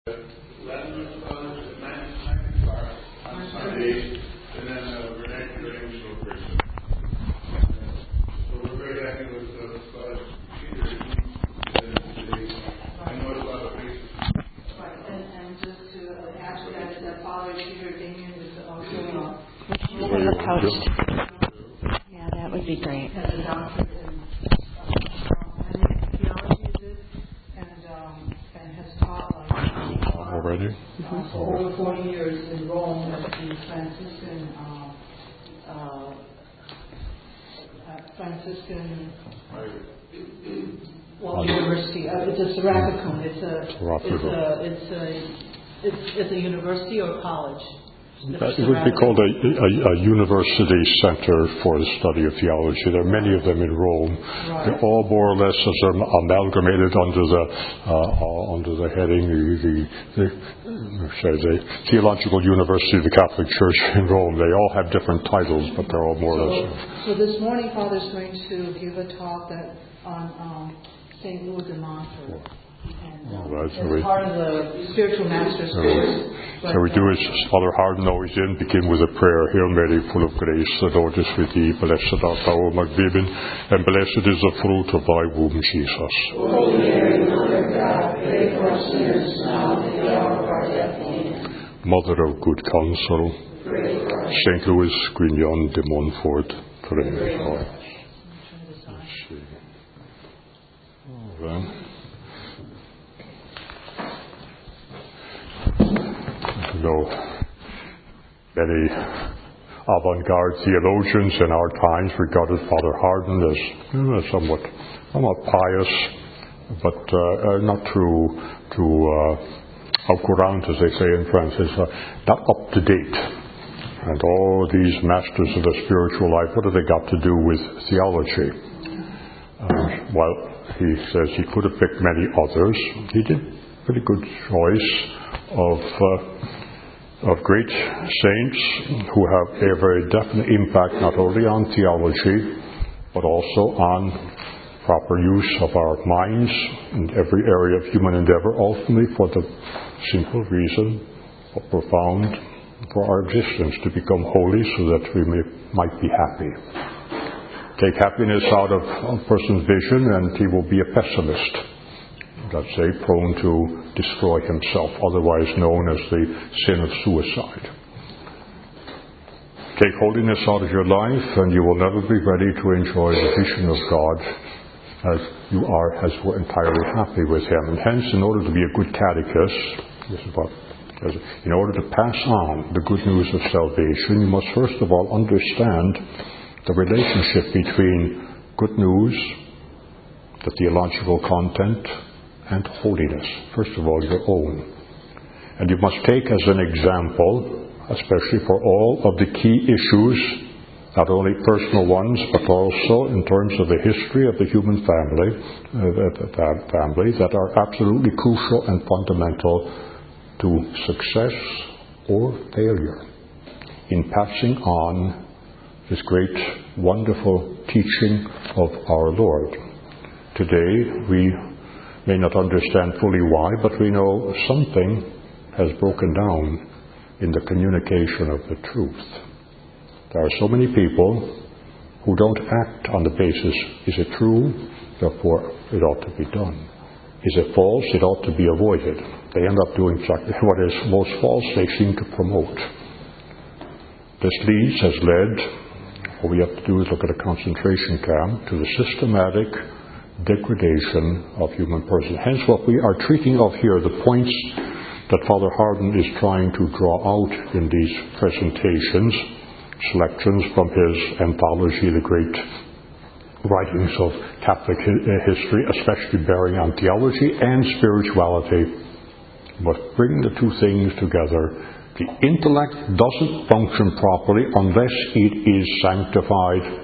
Latin College at 9 o'clock on Sundays, and then we're next to celebration. So we're very happy with College Peter. I know a lot of places. Right, and just to add to that, Father Peter Damien is also on the post. Yeah, that would be great. Has a doctorate in theology, and has taught already for over 40 years in Rome at the Franciscan University. It's a Serapicum. It's a university or college. It would be called a university center for the study of theology. There are many of them in Rome. Right. They're all more or less amalgamated under the heading the Theological University of the Catholic Church in Rome. They all have different titles, but they're all more or less. So this morning, Father's going to give a talk on St. Louis de Montfort. As part of the spiritual master's course. So we do as Father Hardin always did, begin with a prayer. Hail Mary, full of grace, the Lord is with thee. Blessed art thou among women, and blessed is the fruit of thy womb, Jesus. Holy Mary, Mother of God, pray for us sinners now and at the hour of our death. Amen. Mother of good counsel, St. Louis Grignon de Montfort, pray for us. Let's see. All right. Many avant-garde theologians in our times regarded Father Hardin as somewhat pious, but not too au courant, as they say in France, not up to date. And all these masters of the spiritual life, what have they got to do with theology? Well, he says he could have picked many others. He did a pretty good choice of great saints who have a very definite impact not only on theology but also on proper use of our minds in every area of human endeavor, ultimately for the simple reason of profound for our existence, to become holy so that we might be happy. Take happiness out of a person's vision and he will be a pessimist, let's say, prone to destroy himself, otherwise known as the sin of suicide. Take holiness out of your life and you will never be ready to enjoy the vision of God as you are, as we're entirely happy with Him. And hence, in order to be a good catechist, in order to pass on the good news of salvation, you must first of all understand the relationship between good news, the theological content, and holiness. First of all, your own. And you must take as an example, especially for all of the key issues, not only personal ones, but also in terms of the history of the human family, that are absolutely crucial and fundamental to success or failure in passing on this great, wonderful teaching of our Lord. Today, we may not understand fully why, but we know something has broken down in the communication of the truth. There are so many people who don't act on the basis, is it true? Therefore, it ought to be done. Is it false? It ought to be avoided. They end up doing exactly what is most false they seem to promote. This has led, all we have to do is look at a concentration camp, to the systematic degradation of human person. Hence what we are treating of here, the points that Father Hardin is trying to draw out in these presentations, selections from his anthology, the great writings of Catholic history, especially bearing on theology and spirituality. But bring the two things together. The intellect doesn't function properly unless it is sanctified.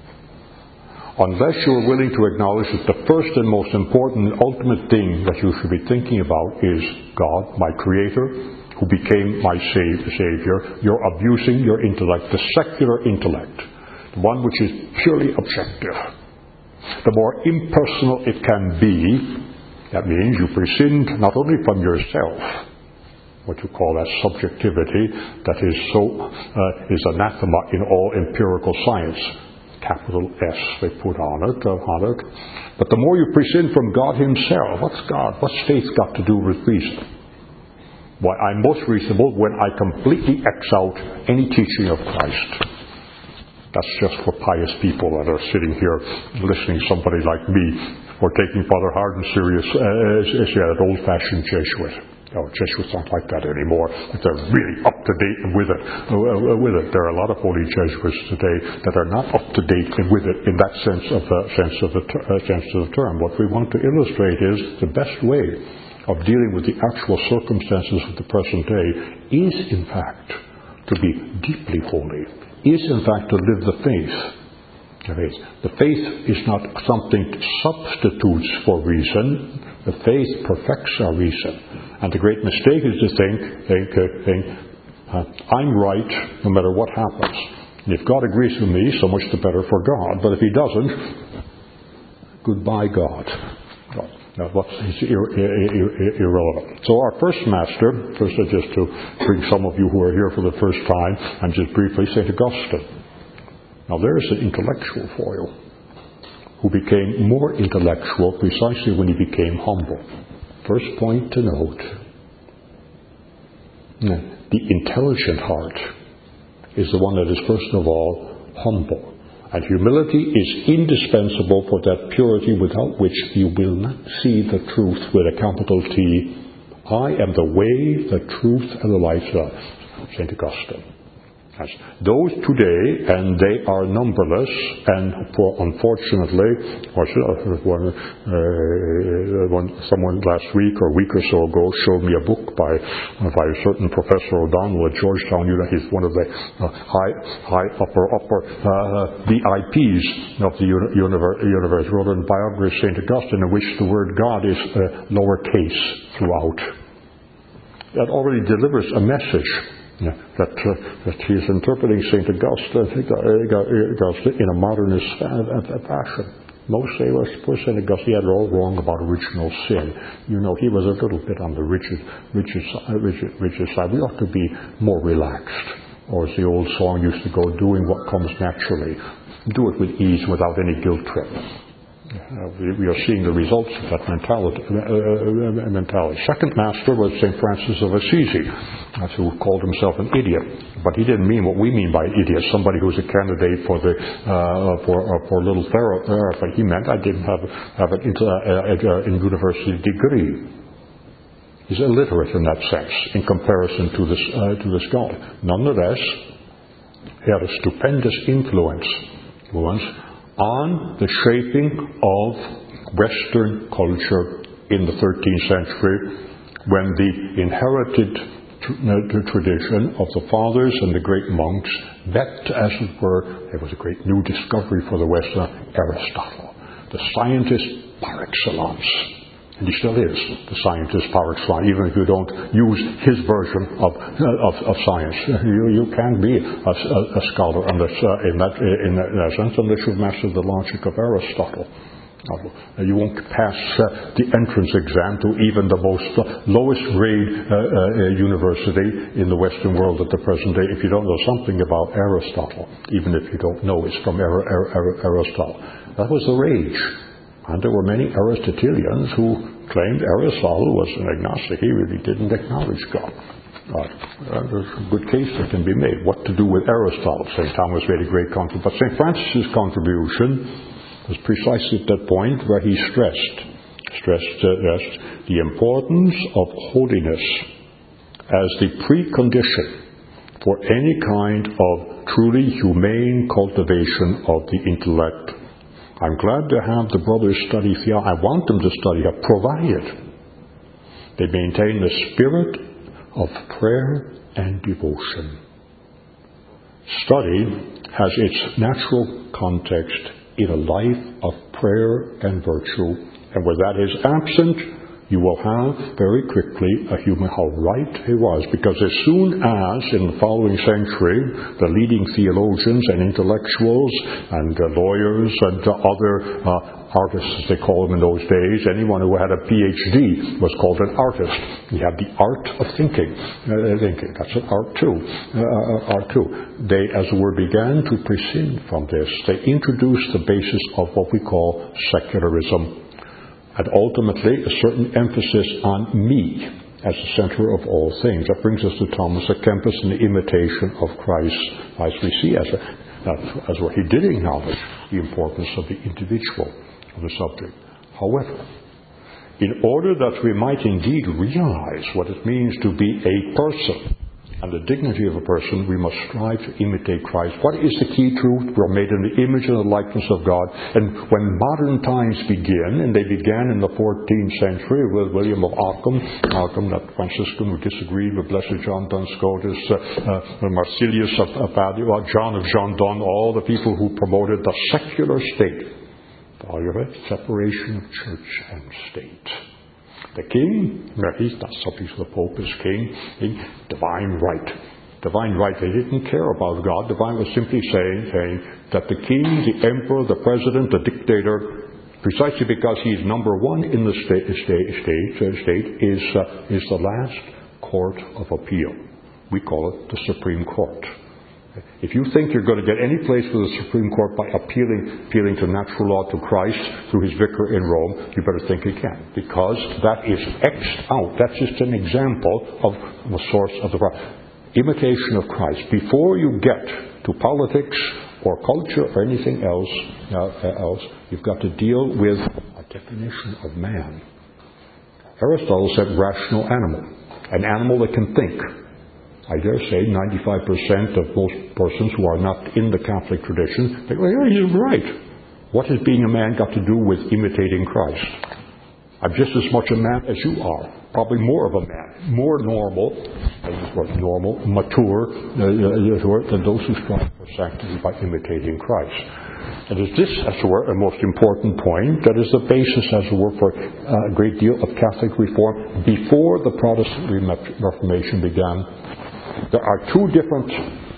Unless you are willing to acknowledge that the first and most important and ultimate thing that you should be thinking about is God, my Creator, who became my Savior, you're abusing your intellect, the secular intellect, the one which is purely objective. The more impersonal it can be, That means you prescind not only from yourself, what you call that subjectivity that is anathema in all empirical science. Capital S they put on it. But the more you prescind from God himself, what's God? What's faith got to do with reason? Why, I'm most reasonable when I completely X out any teaching of Christ. That's just for pious people that are sitting here listening to somebody like me, or taking Father Hardin serious as an old-fashioned Jesuit. Jesuits aren't like that anymore. They're really up to date with it. There are a lot of holy Jesuits today that are not up to date with it in that sense of the term. What we want to illustrate is the best way of dealing with the actual circumstances of the present day is, in fact, to be deeply holy. Is, in fact, to live the faith. The faith is not something that substitutes for reason. The faith perfects our reason. And the great mistake is to think I'm right no matter what happens. And if God agrees with me, so much the better for God. But if he doesn't, goodbye God. Now, it's irrelevant. So our first master, just to bring some of you who are here for the first time, and just briefly, St. Augustine. Now there's an intellectual for you, who became more intellectual precisely when he became humble. First point to note, the intelligent heart is the one that is first of all humble. And humility is indispensable for that purity without which you will not see the truth with a capital T. I am the way, the truth, and the life. St. Augustine. Those today, and they are numberless, and unfortunately, someone last week or a week or so ago showed me a book by a certain Professor O'Donnell at Georgetown. He's one of the high upper VIPs of the universe. Wrote a biography of St. Augustine in which the word God is lowercase throughout. That already delivers a message. That he is interpreting St. Augustine in a modernist fashion. Most say, well, poor St. Augustine, he had it all wrong about original sin. He was a little bit on the rigid side. We ought to be more relaxed. Or as the old song used to go, doing what comes naturally. Do it with ease without any guilt trip. We are seeing the results of that mentality. Second master was St. Francis of Assisi, who called himself an idiot. But he didn't mean what we mean by idiot, somebody who's a candidate for little therapy. He meant I didn't have an university degree. He's illiterate in that sense, in comparison to this scholar. Nonetheless, he had a stupendous influence on the shaping of Western culture in the 13th century, when the inherited tradition of the fathers and the great monks met, as it were. There was a great new discovery for the West, Aristotle, the scientist par excellence. And he still is the scientist par excellence, even if you don't use his version of science. You can be a scholar in that sense, unless you've mastered the logic of Aristotle. You won't pass the entrance exam to even the most lowest grade university in the Western world at the present day if you don't know something about Aristotle, even if you don't know it's from Aristotle. That was the rage. And there were many Aristotelians who claimed Aristotle was an agnostic. He really didn't acknowledge God. There's a good case that can be made. What to do with Aristotle? St. Thomas made a great contribution. But St. Francis' contribution was precisely at that point where he stressed the importance of holiness as the precondition for any kind of truly humane cultivation of the intellect. I'm glad to have the brothers study theology. I want them to study it, provided they maintain the spirit of prayer and devotion. Study has its natural context in a life of prayer and virtue, and where that is absent, you will have very quickly a human, how right he was, because as soon as in the following century the leading theologians and intellectuals and lawyers and other artists, as they call them in those days, anyone who had a PhD was called an artist. You have the art of thinking. That's an art too. They, as it were, began to prescind from this. They introduced the basis of what we call secularism, and ultimately a certain emphasis on me as the center of all things. That brings us to Thomas à Kempis and the imitation of Christ, as we see as what he did acknowledge the importance of the individual of the subject. However, in order that we might indeed realize what it means to be a person and the dignity of a person, we must strive to imitate Christ. What is the key truth? We're made in the image and the likeness of God. And when modern times begin, and they began in the 14th century with William of Ockham, that Franciscan who disagreed with Blessed John Duns Scotus, Marsilius of Padua, John of Jondon, all the people who promoted the secular state. All of it, separation of church and state. The king, that's something the Pope is king, divine right. Divine right, they didn't care about God. Divine was simply saying that the king, the emperor, the president, the dictator, precisely because he's number one in the state is the last court of appeal. We call it the Supreme Court. If you think you're going to get any place with the Supreme Court by appealing to natural law to Christ through his vicar in Rome, you better think again, because that is X'd out. That's just an example of the source of the problem. Imitation of Christ. Before you get to politics or culture or anything else, you've got to deal with a definition of man. Aristotle said rational animal, an animal that can think. I dare say 95% of most persons who are not in the Catholic tradition think, well, yeah, he's right. What has being a man got to do with imitating Christ? I'm just as much a man as you are. Probably more of a man. More normal, mature, than those who strive for sanctity by imitating Christ. And is this, as it were, a most important point that is the basis, as it were, for a great deal of Catholic reform before the Protestant Reformation began. There are two different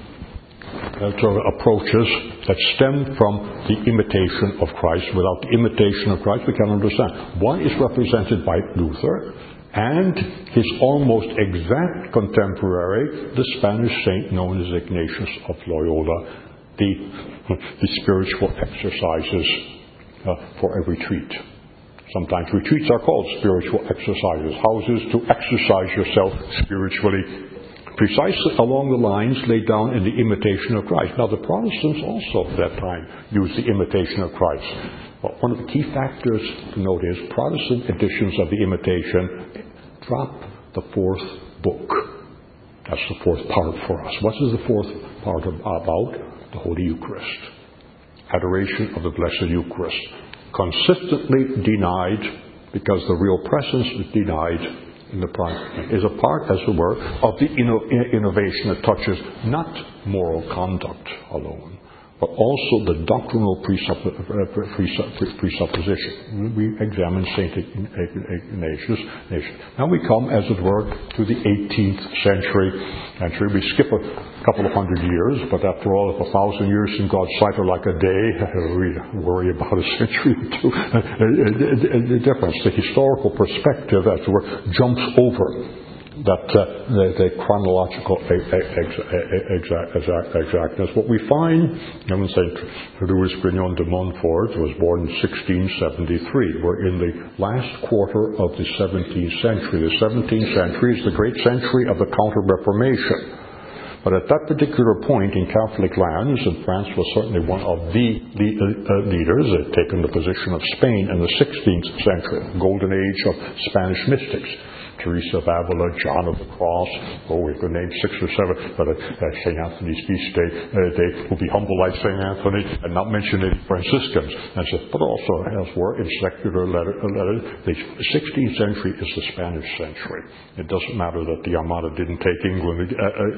approaches that stem from the imitation of Christ. Without the imitation of Christ, we can't understand. One is represented by Luther and his almost exact contemporary, the Spanish saint known as Ignatius of Loyola, the spiritual exercises for a retreat. Sometimes retreats are called spiritual exercises, houses to exercise yourself spiritually, precisely along the lines laid down in the imitation of Christ. Now, the Protestants also at that time used the imitation of Christ. But one of the key factors to note is Protestant editions of the imitation drop the fourth book. That's the fourth part for us. What is the fourth part about? The Holy Eucharist. Adoration of the Blessed Eucharist. Consistently denied, because the real presence is denied in the prime, is a part, as it were, of the innovation that touches not moral conduct alone, but also the doctrinal presupposition. We examine St. Ignatius. Now we come, as it were, to the 18th century. We skip a couple of hundred years, but after all, if 1,000 years in God's sight are like a day, we worry about a century or two. The difference, the historical perspective, as it were, jumps over the chronological exactness. What we find, St. Louis Grignon de Montfort was born in 1673. We're in the last quarter of the 17th century. The 17th century is the great century of the Counter-Reformation. But at that particular point in Catholic lands, and France was certainly one of the leaders, had taken the position of Spain in the 16th century, golden age of Spanish mystics. Teresa of Avila, John of the Cross, we could name 6 or 7, but St. Anthony's feast day, they will be humble like St. Anthony and not mention any Franciscans. But also, elsewhere, in secular letters, the 16th century is the Spanish century. It doesn't matter that the Armada didn't take England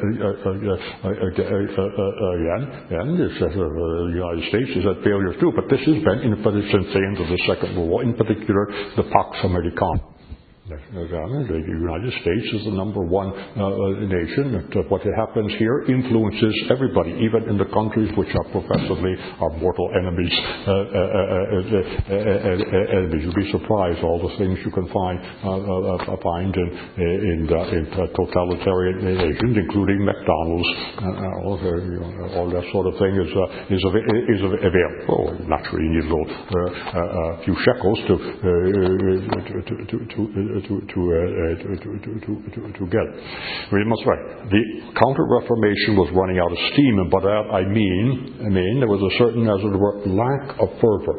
again, the United States is at failure too, but this has been, since the end of the Second World War, in particular, the Pax Americana. The United States is the number one nation. What happens here influences everybody, even in the countries which are professedly our mortal enemies. You'll be surprised all the things you can find in totalitarian nations, including McDonald's. All that sort of thing is available. Naturally, you need a few shekels to get. We must the Counter-Reformation was running out of steam, and by that I mean there was a certain, as it were, lack of fervor.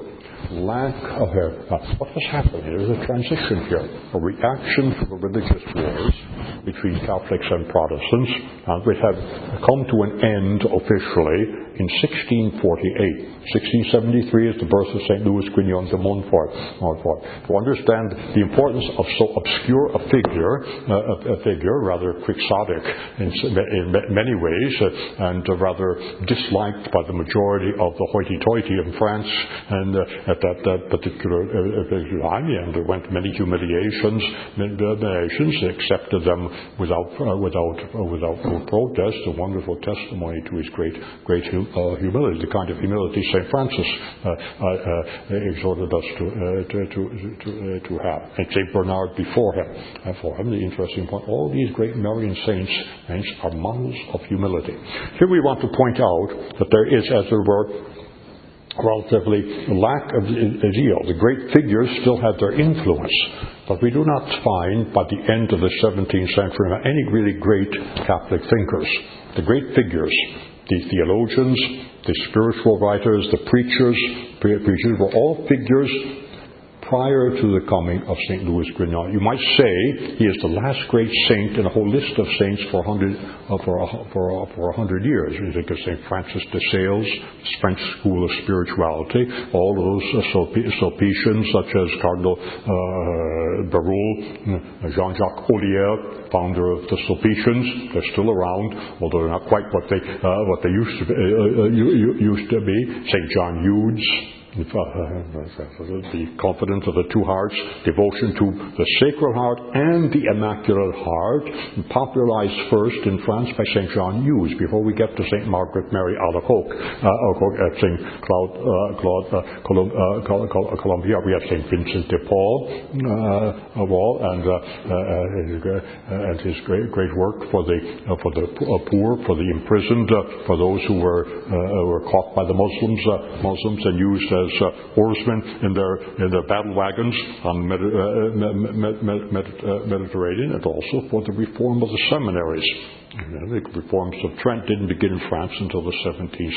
What has happened? There is a transition here, a reaction to the religious wars between Catholics and Protestants, and which have come to an end officially in 1648. 1673 is the birth of St. Louis Grignon de Montfort. To understand the importance of so obscure a figure, rather quixotic in many ways, and rather disliked by the majority of the hoity-toity in France, and at that particular time, he underwent many humiliations, accepted them without protest. A wonderful testimony to his great humility, the kind of humility St. Francis exhorted us to have, and St. Bernard before him. And for him, the interesting point, all these great Marian saints are models of humility. Here we want to point out that there is, as there were, relatively lack of zeal. The great figures still had their influence, but we do not find by the end of the 17th century any really great Catholic thinkers. The great figures, the theologians, the spiritual writers, the preachers were all figures prior to the coming of St. Louis Grignon. You might say he is the last great saint in a whole list of saints for 100 years. You think of St. Francis de Sales, French school of spirituality, all those Sulpicians such as Cardinal Berulle, Jean-Jacques Ollier, founder of the Sulpicians. They're still around, although they're not quite what they used to be. St. John Eudes, the Confidence of the Two Hearts, devotion to the Sacred Heart and the Immaculate Heart, popularized first in France by St. John Eudes, before we get to St. Margaret Mary Alacoque at St. Columbia. We have St. Vincent de Paul and his great work for the poor, for the imprisoned, for those who were caught by the Muslims and used as oarsmen in their battle wagons on Mediterranean, and also for the reform of the seminaries. The reforms of Trent didn't begin in France until the 17th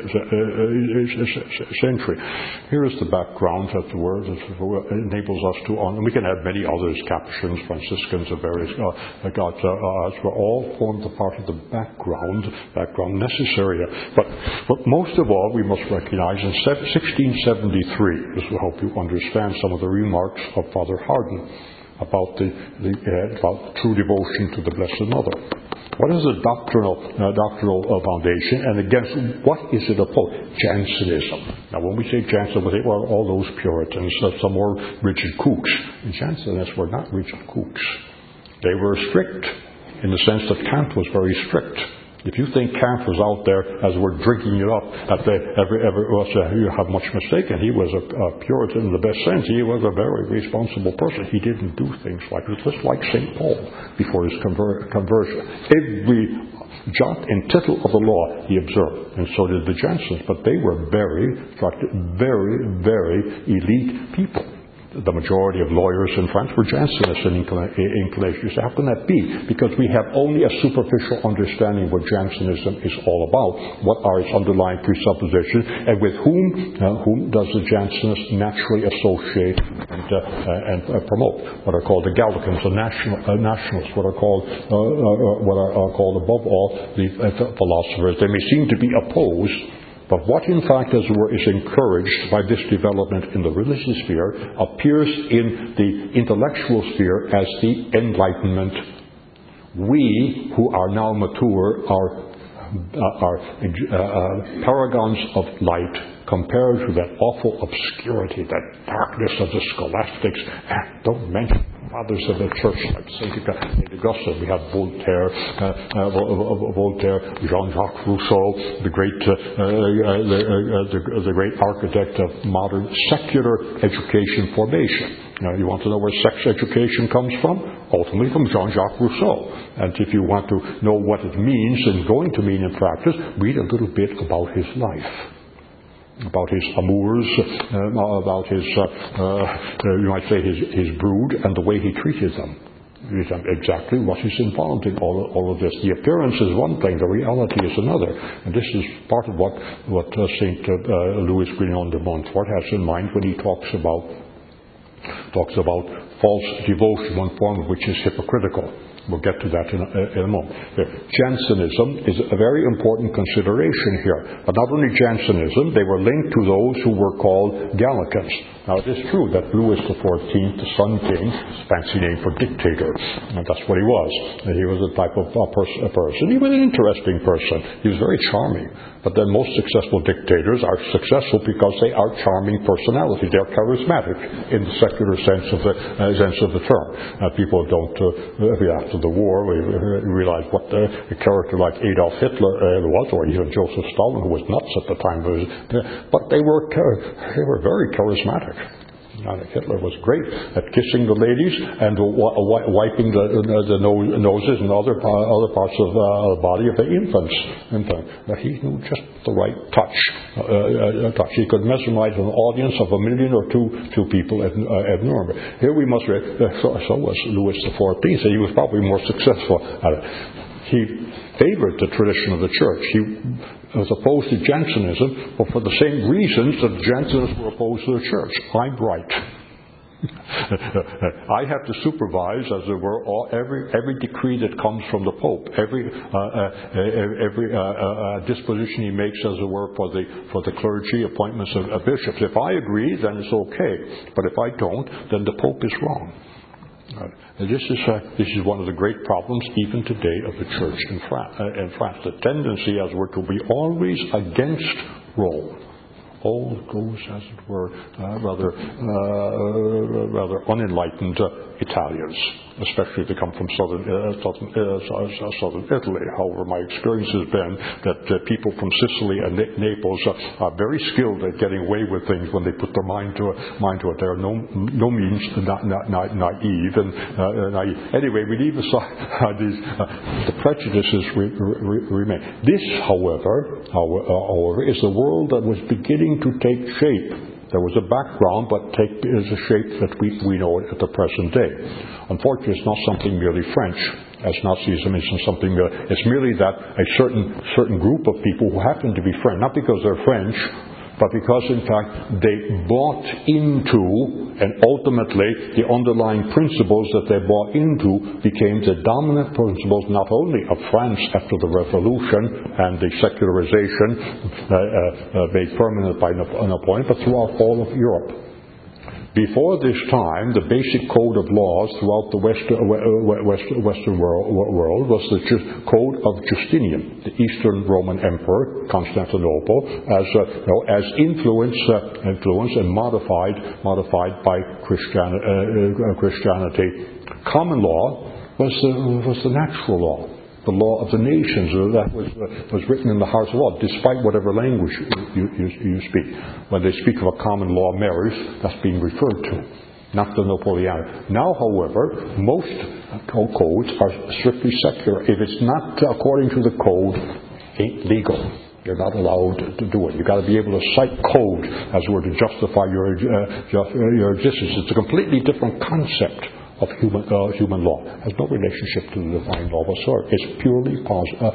century. Here is the background that the word enables us to, and we can add many others, Capuchins, Franciscans of various gods, all form the part of the background necessary. But most of all, we must recognize in 1673, this will help you understand some of the remarks of Father Hardon about about true devotion to the Blessed Mother. What is the doctrinal foundation, and against what is it opposed? Jansenism. Now, when we say Jansenism, we say, well, all those Puritans, some more rigid kooks. And Jansenists were not rigid kooks. They were strict in the sense that Kant was very strict. If you think Kant was out there as we're drinking it up, you have much mistaken. He was a Puritan in the best sense. He was a very responsible person. He didn't do things like this, just like St. Paul before his conversion. Every jot and tittle of the law he observed, and so did the Jansenists. But they were very, very elite people. The majority of lawyers in France were Jansenists in inclination. How can that be? Because we have only a superficial understanding of what Jansenism is all about, what are its underlying presuppositions, and with whom does the Jansenists naturally associate and promote? What are called the Gallicans, the nationalists, what are called above all the philosophers. They may seem to be opposed, but what in fact, as it were, is encouraged by this development in the religious sphere appears in the intellectual sphere as the Enlightenment. We, who are now mature, are paragons of light compared to that awful obscurity, that darkness of the scholastics. Don't mention fathers of the church, like St. Augustine. We have Voltaire, Jean-Jacques Rousseau, the great architect of modern secular education formation. Now, you want to know where sex education comes from? Ultimately from Jean-Jacques Rousseau. And if you want to know what it means and going to mean in practice, read a little bit about his life, about his amours, about his, you might say, his brood, and the way he treated them. Exactly what is involved in all of this. The appearance is one thing, the reality is another. And this is part of what St. Louis Grignon de Montfort has in mind when he talks about false devotion, one form of which is hypocritical. We'll get to that in a moment. Jansenism is a very important consideration here. But not only Jansenism, they were linked to those who were called Gallicans. Now, it is true that Louis XIV, the Sun King, is a fancy name for dictator, and that's what he was. He was a type of person. He was an interesting person. He was very charming. But then most successful dictators are successful because they are charming personalities. They're charismatic in the secular sense of the term. People don't, after the war, we realized what a character like Adolf Hitler was, or even Joseph Stalin, who was nuts at the time. But they were very charismatic. Hitler was great at kissing the ladies and wiping the noses and other parts of the body of the infants. But he knew just the right touch. He could mesmerize an audience of 1 million or two people at Nuremberg. Here we must so was Louis XIV. He was probably more successful at it. He favored the tradition of the church. He was opposed to Jansenism, but for the same reasons that Jansenists were opposed to the church. I'm right. I have to supervise, as it were, every decree that comes from the Pope, every disposition he makes, as it were, for the clergy, appointments of bishops. If I agree, then it's okay. But if I don't, then the Pope is wrong. This is one of the great problems even today of the church in France. The tendency, as it were, to be always against Rome. All those, as it were, rather unenlightened Italians, especially if they come from southern Italy. However, my experience has been that people from Sicily and Naples are very skilled at getting away with things when they put their mind to it. They are no means naive. Anyway, we leave aside these. The prejudices remain. This, however, is the world that was beginning to take shape. There was a background, but is a shape that we know it at the present day. Unfortunately, it's not something merely French, as Nazism isn't something merely. It's merely that a certain group of people who happen to be French, not because they're French, but because, in fact, they bought into, and ultimately the underlying principles that they bought into became the dominant principles not only of France after the Revolution and the secularization made permanent by Napoleon, but throughout all of Europe. Before this time, the basic code of laws throughout the Western world was the Code of Justinian, the Eastern Roman Emperor, Constantinople, as influenced and modified by Christianity. Common law was the natural law. The law of the nations that was written in the hearts of all, despite whatever language you speak. When they speak of a common law marriage, that's being referred to, not the Napoleonic. Now, however, most codes are strictly secular. If it's not according to the code, it ain't legal. You're not allowed to do it. You've got to be able to cite code as it were to justify your existence. It's a completely different concept of human law. It has no relationship to the divine law whatsoever. It's purely positive.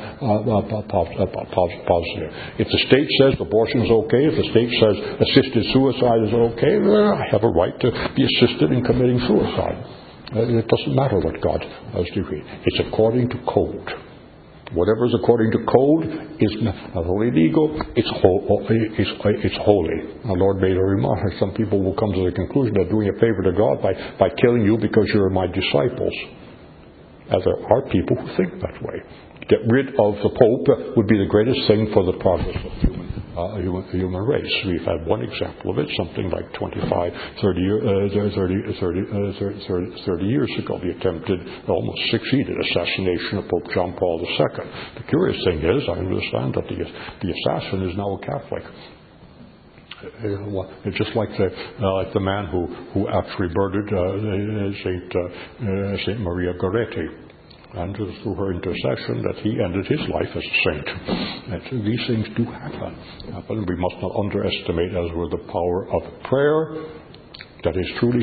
If the state says abortion is okay, if the state says assisted suicide is okay, I have a right to be assisted in committing suicide. It doesn't matter what God has decreed. It's according to code. Whatever is according to code is not only legal, it's holy. Our Lord made a remark. Some people will come to the conclusion they're doing a favor to God by killing you because you're my disciples. As there are people who think that way. Get rid of the Pope would be the greatest thing for the progress of human race. We've had one example of it, something like 30 years ago, the attempted, almost succeeded assassination of Pope John Paul II. The curious thing is, I understand that the assassin is now a Catholic. It's just like the man who actually murdered Saint Maria Goretti, and through her intercession that he ended his life as a saint. And these things do happen. We must not underestimate, as well, the power of prayer that is truly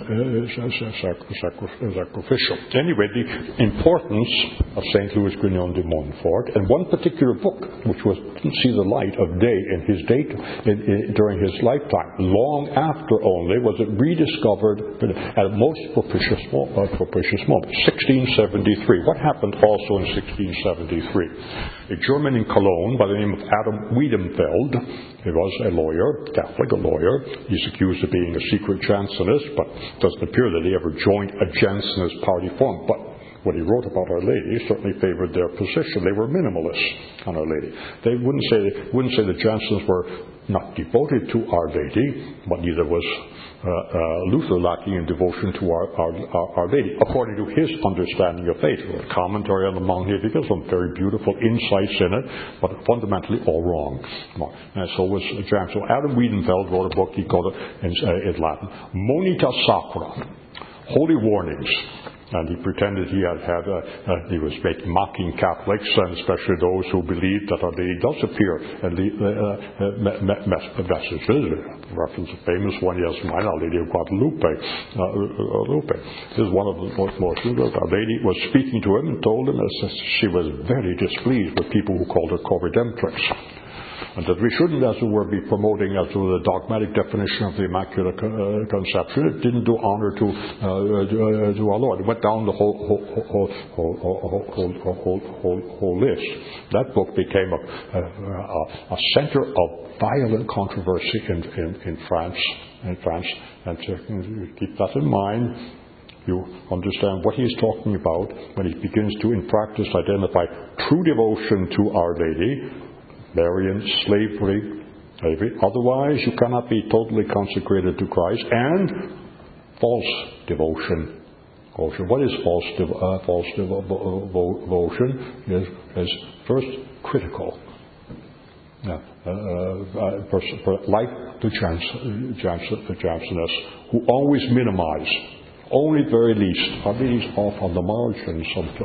sacrificial. Anyway, the importance of St. Louis Grignon de Montfort, and one particular book which didn't see the light of day in his during his lifetime, long after only was it rediscovered at a most propitious moment, 1673. What happened also in 1673? A German in Cologne by the name of Adam Wiedenfeld, he was a lawyer, Catholic, a lawyer. He's accused of being a secret Jansenist, but it doesn't appear that he ever joined a Jansenist party form. But what he wrote about Our Lady certainly favored their position. They were minimalists on Our Lady. They wouldn't say the Jansenists were not devoted to Our Lady, but neither was Luther lacking in devotion to Our Lady, according to his understanding of faith. A commentary on the Magnificat, some very beautiful insights in it, but fundamentally all wrong. And so was Jan. So Adam Wiedenfeld wrote a book, he called it in Latin, Monita Sacra, Holy Warnings. And he pretended he he was mocking Catholics, and especially those who believed that Our Lady does appear and messages. Reference a famous one, yes, mine, Our Lady of Guadalupe. This is one of the most Our Lady was speaking to him and told him that she was very displeased with people who called her co-redemptrix. And that we shouldn't, as it were, be promoting as the dogmatic definition of the Immaculate Conception. It didn't do honor to our Lord. It went down the whole list. That book became a center of violent controversy in France. And to keep that in mind, you understand what he's talking about when he begins to, in practice, identify true devotion to Our Lady, Marian slavery. Otherwise, you cannot be totally consecrated to Christ. And false devotion. What is false devotion? Is first critical. Like the Jansenists, who always minimize. Only very least. Are these off on the margins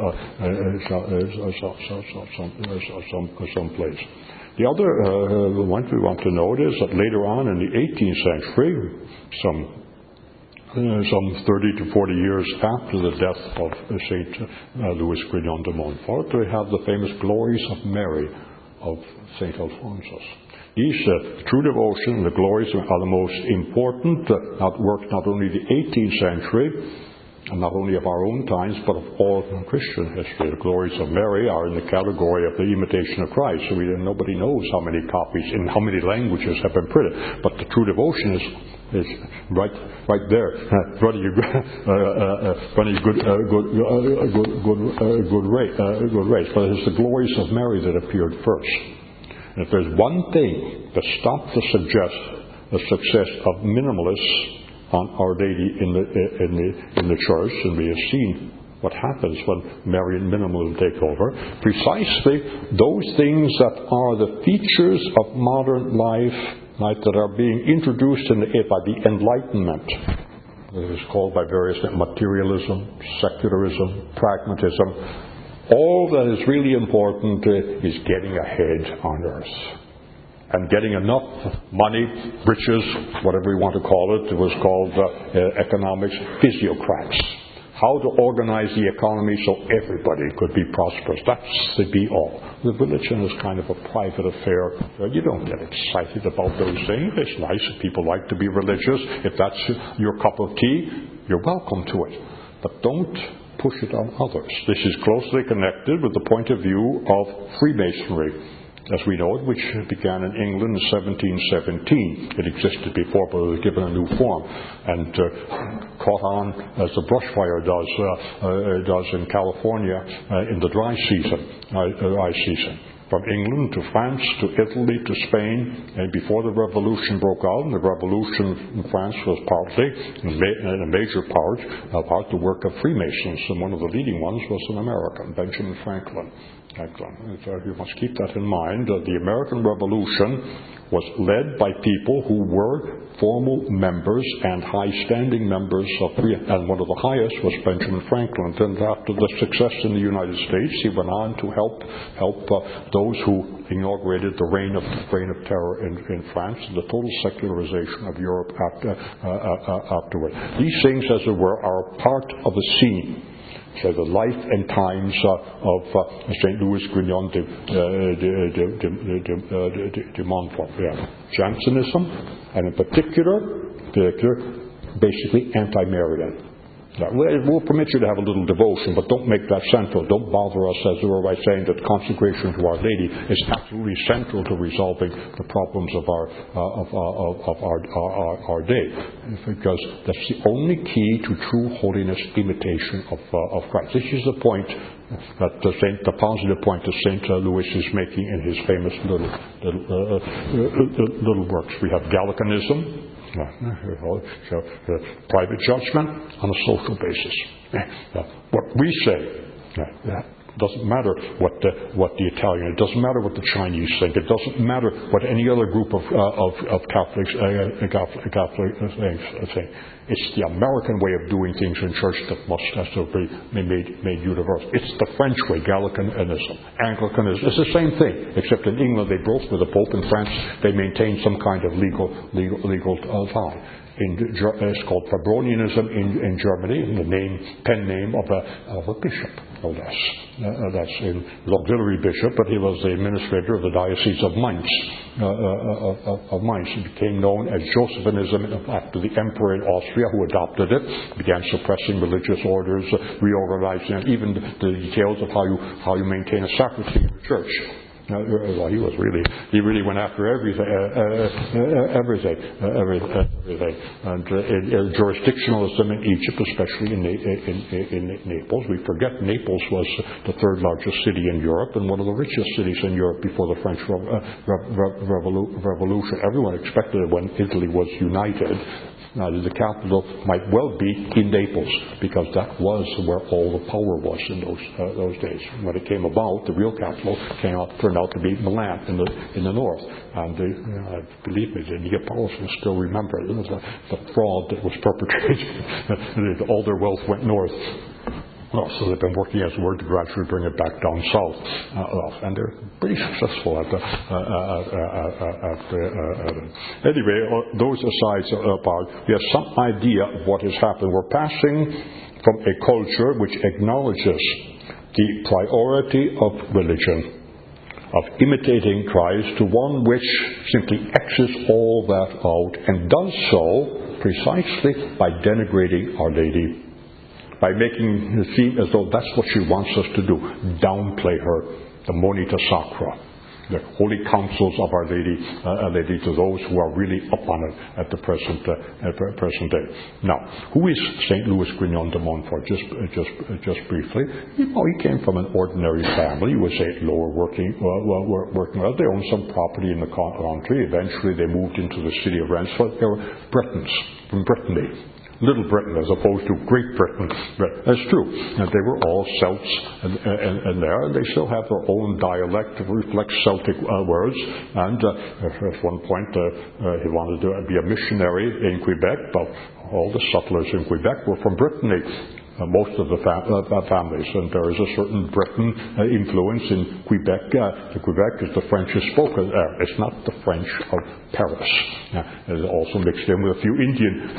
someplace? The other one we want to note is that later on in the 18th century, some 30 to 40 years after the death of St. Louis Grignon de Montfort, we have the famous Glories of Mary of St. Alphonsus. These true devotion and the glories are the most important work not only the 18th century, and not only of our own times, but of all Christian history. The Glories of Mary are in the category of the Imitation of Christ. So nobody knows how many copies, in how many languages have been printed. But the true devotion is right there. Running a good race. But it's the Glories of Mary that appeared first. And if there's one thing that stopped the success of minimalists on Our Lady in the church, and we have seen what happens when Marian minimalism take over, precisely those things that are the features of modern life that are being introduced by the Enlightenment. It is called by various materialism, secularism, pragmatism. All that is really important is getting ahead on earth. And getting enough money, riches, whatever you want to call it. It was called economics physiocrats. How to organize the economy so everybody could be prosperous. That's the be-all. The religion is kind of a private affair. You don't get excited about those things. It's nice if people like to be religious. If that's your cup of tea, you're welcome to it. But don't push it on others. This is closely connected with the point of view of Freemasonry, as we know it, which began in England in 1717. It existed before, but it was given a new form and caught on as the brush fire does in California in the dry season. from England to France to Italy to Spain, and before the revolution broke out, and the revolution in France was partly, in a major part, the work of Freemasons, and one of the leading ones was an American, Benjamin Franklin. So you must keep that in mind. The American Revolution was led by people who were formal members and high-standing members of and one of the highest was Benjamin Franklin. And after the success in the United States, he went on to help those who inaugurated the reign of terror in France and the total secularization of Europe afterward. These things, as it were, are part of the scene. So the life and times of St. Louis Grignon de Montfort. Jansenism, and in particular, basically anti-Marian. Now, we'll permit you to have a little devotion, but don't make that central. Don't bother us, as it were, by saying that consecration to Our Lady is absolutely central to resolving the problems of our day, because that's the only key to true holiness, imitation of Christ. This is the point that the positive point that St. Louis is making in his famous little works. We have Gallicanism. So, private judgment on a social basis. What we say doesn't matter what the Italian, it doesn't matter what the Chinese think, it doesn't matter what any other group of Catholics think. It's the American way of doing things in church that must have to be made universal. It's the French way, Gallicanism, Anglicanism. It's the same thing, except in England they broke with the Pope. In France they maintain some kind of legal tie. It's called Febronianism in Germany, in the pen name of a bishop, no less. That's an auxiliary bishop, but he was the administrator of the Diocese of Mainz. He became known as Josephinism after the emperor in Austria, who adopted it, began suppressing religious orders, reorganizing, even the details of how you maintain a sacristy in the church. Well, he really went after everything. And jurisdictionalism in Egypt, especially in Naples. We forget Naples was the third largest city in Europe and one of the richest cities in Europe before the French Revolution. Everyone expected it when Italy was united. The capital might well be in Naples, because that was where all the power was in those days. When it came about, the real capital turned out to be Milan in the north. And believe me, the Neapolitans still remember the fraud that was perpetrated. All their wealth went north. Well, so they've been working as word to gradually bring it back down south, and they're pretty successful at anyway, those asides apart, we have some idea of what has happened. We're passing from a culture which acknowledges the priority of religion, of imitating Christ, to one which simply X's all that out, and does so precisely by denigrating Our Lady, by making it seem as though that's what she wants us to do, downplay her, the Monita Sacra, the holy counsels of Our Lady, to those who are really up on it at the present day. Now, who is St. Louis Grignon de Montfort? Just briefly, he came from an ordinary family. He was a lower working class. They owned some property in the country. Eventually, they moved into the city of Rennes. They were Britons from Brittany. Little Britain as opposed to Great Britain. That's true. And they were all Celts and there, and they still have their own dialect that reflects Celtic words. And at one point he wanted to be a missionary in Quebec, but all the settlers in Quebec were from Brittany. Most of the families, and there is a certain Breton influence in Quebec. Quebec is the French is spoken there. It's not the French of Paris. It's also mixed in with a few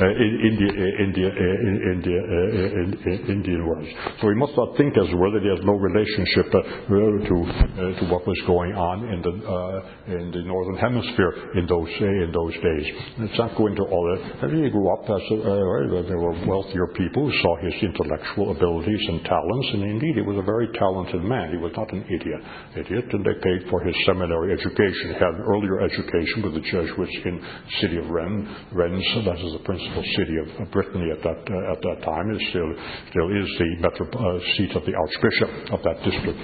Indian words. So we must not think as it were that he has no relationship to what was going on in the northern hemisphere in those days. Let's not go into all that. He grew up as there were wealthier people who saw his intellect intellectual abilities and talents, and indeed he was a very talented man. He was not an idiot, and they paid for his seminary education. He had an earlier education with the Jesuits in the city of Rennes. That is the principal city of Brittany at that time. It still is the seat of the Archbishop of that district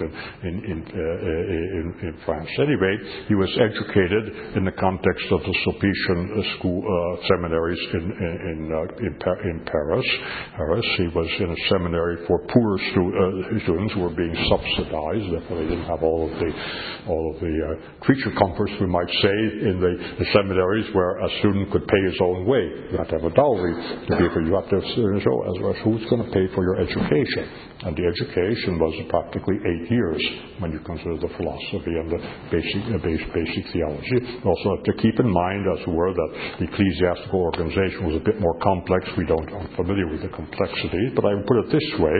in France. Anyway, he was educated in the context of the Sulpician school seminaries in Paris. He was in a seminary for poor students who were being subsidized. Therefore, they didn't have all of the creature comforts, we might say, in the seminaries where a student could pay his own way. You have to have a dowry to pay for. You have to show as well who's going to pay for your education. And the education was practically 8 years when you consider the philosophy and the basic theology. Also have to keep in mind, as it were, that the ecclesiastical organization was a bit more complex. We aren't familiar with the complexities, but I would put it this way.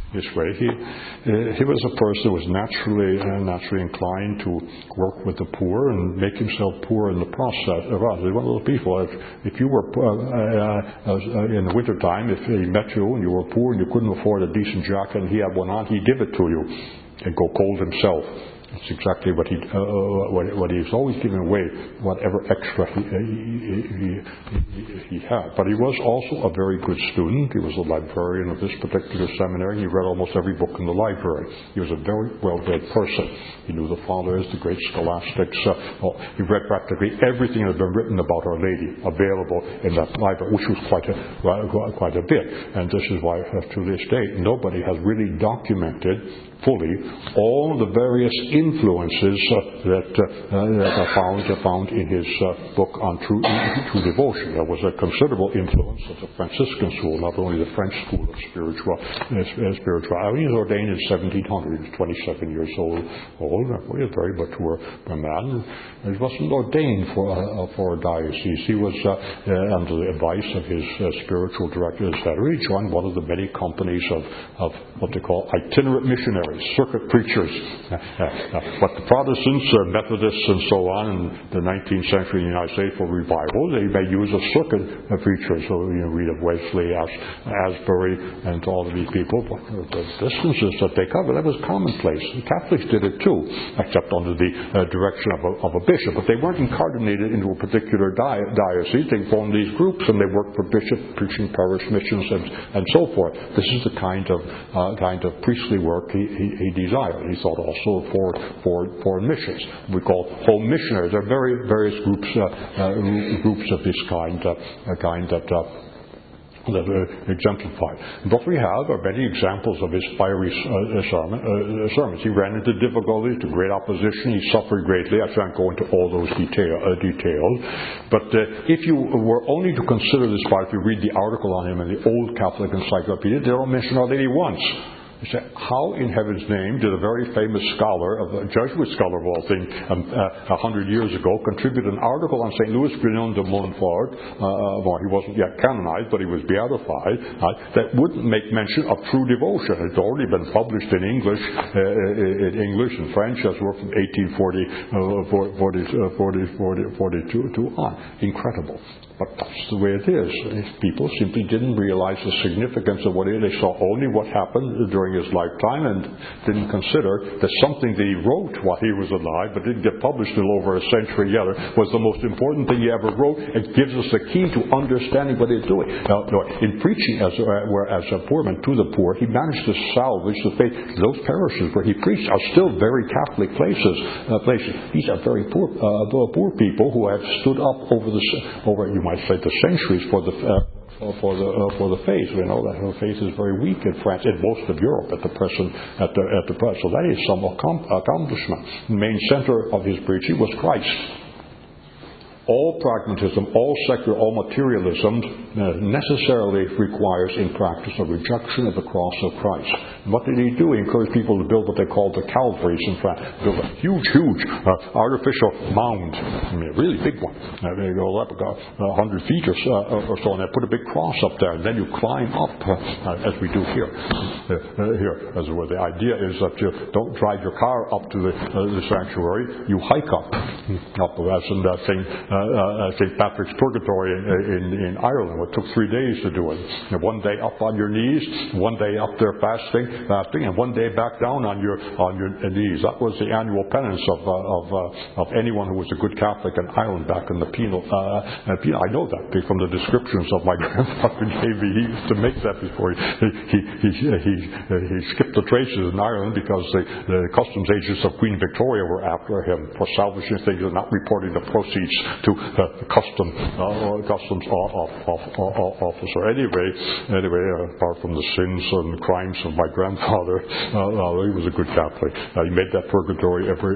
He was a person who was naturally inclined to work with the poor and make himself poor in the process. He was one of those people. If you were in the wintertime, if he met you and you were poor and you couldn't afford a decent jacket and he had one on, he'd give it to you and go cold himself. That's exactly what he's always giving away, whatever extra he had. But he was also a very good student. He was a librarian of this particular seminary. He read almost every book in the library. He was a very well-read person. He knew the fathers, the great scholastics. He read practically everything that had been written about Our Lady available in that library, which was quite a bit. And this is why, to this day, nobody has really documented fully all the various influences that are found in his book on true devotion. There was a considerable influence of the Franciscan school, not only the French school of spirituality. He was ordained in 1700. He was 27 years old. He was a very mature man. He wasn't ordained for a diocese. He was, under the advice of his spiritual director, etc., he joined one of the many companies of what they call itinerant missionaries, circuit preachers. But the Protestants, Methodists, and so on in the 19th century in the United States for revival, they may use a circuit preacher. So read of Wesley, Asbury, and all of these people. But the distances that they cover, that was commonplace. The Catholics did it too, except under the direction of a bishop. But they weren't incarnated into a particular diocese. They formed these groups and they worked for bishops, preaching parish missions and so forth. This is the kind of priestly work he desired. He thought also for missions. We call home missionaries. There are various groups of this kind that are exemplified. What we have are many examples of his fiery sermons. He ran into difficulties, to great opposition. He suffered greatly. I shan't go into all those details. But if you were only to consider this part, if you read the article on him in the Old Catholic Encyclopedia, they don't mention Our Lady once. You say, how in heaven's name did a very famous scholar, a Jesuit scholar of all things, 100 years ago, contribute an article on St. Louis Grignon de Montfort, he wasn't yet canonized, but he was beatified, that wouldn't make mention of true devotion. It's already been published in English and French, as were from 1842 on. Incredible. But that's the way it is. People simply didn't realize the significance of what it is. They saw only what happened during his lifetime and didn't consider that something that he wrote while he was alive, but didn't get published until over a century later, was the most important thing he ever wrote. It gives us the key to understanding what he's doing. Now, in preaching as a poor man to the poor, he managed to salvage the faith. Those parishes where he preached are still very Catholic places. These are very poor people who have stood up over you might say the centuries for the faith. We know that the faith is very weak in France, in most of Europe at the present. So that is some accomplishment. The main center of his preaching was Christ. All pragmatism, all secular, all materialism necessarily requires in practice a rejection of the cross of Christ. And what did he do? He encouraged people to build what they called the Calvaries in France. Build a huge artificial mound. A really big one. They go up about 100 feet or so, and they put a big cross up there, and then you climb up, as we do here. As it were. The idea is that you don't drive your car up to the sanctuary, you hike up. As in that thing St. Patrick's Purgatory in Ireland. It took 3 days to do it. And one day up on your knees, one day up there fasting, and one day back down on your knees. That was the annual penance of anyone who was a good Catholic in Ireland back in the penal. I know that from the descriptions of my grandfather gave me. He used to make that before he skipped the traces in Ireland because the customs agents of Queen Victoria were after him for salvaging things and not reporting the proceeds to the customs officer. Anyway, apart from the sins and crimes of my grandfather, he was a good Catholic. He made that purgatory every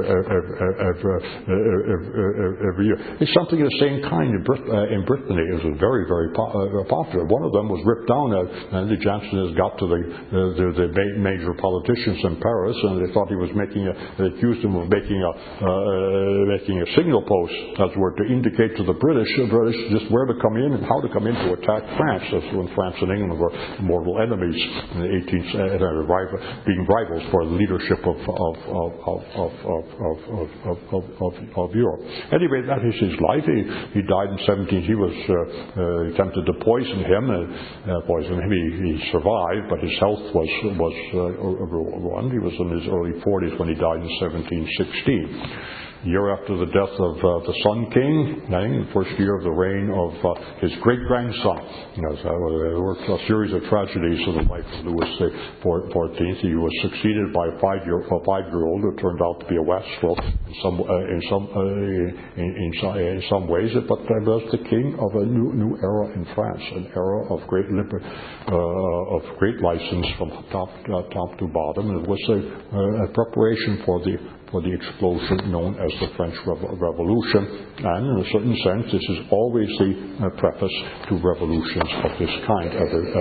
year. It's something of the same kind in Brittany. It was very, very popular. One of them was ripped down, and the Jansenists got to the major politicians in Paris, and they thought he was they accused him of making a signal post, as it were, to indicate to the British just where to come in and how to come in to attack France. That's when France and England were mortal enemies in the 18th century, being rivals for the leadership of Europe. Anyway, that is his life. He died in 17. He was attempted to poison him. He survived, but his health was ruined. He was in his early 40s when he died in 1716. A year after the death of the Sun King, the first year of the reign of his great-grandson. There were a series of tragedies in the life of Louis XIV. He was succeeded by a five-year-old who turned out to be a wastrel in some ways, but was the king of a new era in France, an era of great license from top to bottom. And it was a preparation for the explosion known as the French Revolution, and in a certain sense this is always the preface to revolutions of this kind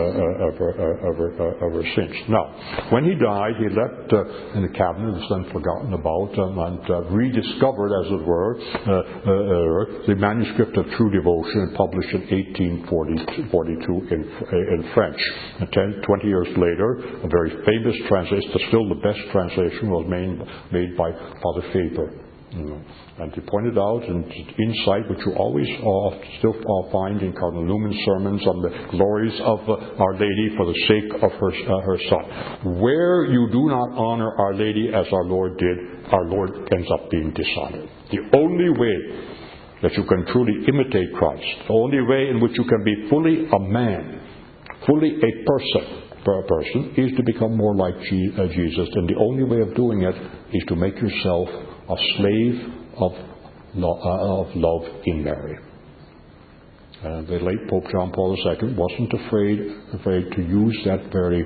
ever since. Now, when he died, he left in the cabinet, it was then forgotten about and rediscovered, as it were, the manuscript of True Devotion, published in 1842 in French. And 20 years later, a very famous translation, still the best translation, was made by Father Faber. And he pointed out an insight which you always still find in Cardinal Newman's sermons on the glories of Our Lady for the sake of her Son. Where you do not honor Our Lady as our Lord did, our Lord ends up being dishonored. The only way that you can truly imitate Christ, the only way in which you can be fully a man, fully a person, is to become more like Jesus. And the only way of doing it is to make yourself a slave of love in Mary. The late Pope John Paul II wasn't afraid to use that very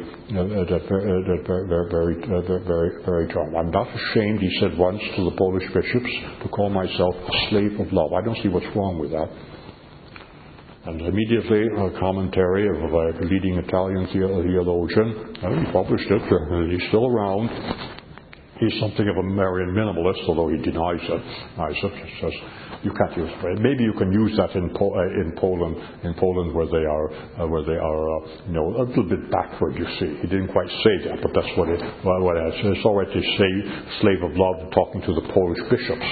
term. I'm not ashamed, he said once to the Polish bishops, to call myself a slave of love. I don't see what's wrong with that. And immediately a commentary of a leading Italian theologian, he published it, he's still around. He's something of a Marian minimalist, although he denies it. Says you can't use it. Maybe you can use that in Poland, where they are, a little bit backward. You see, he didn't quite say that, but that's what it is. It's all right to say slave of love, talking to the Polish bishops,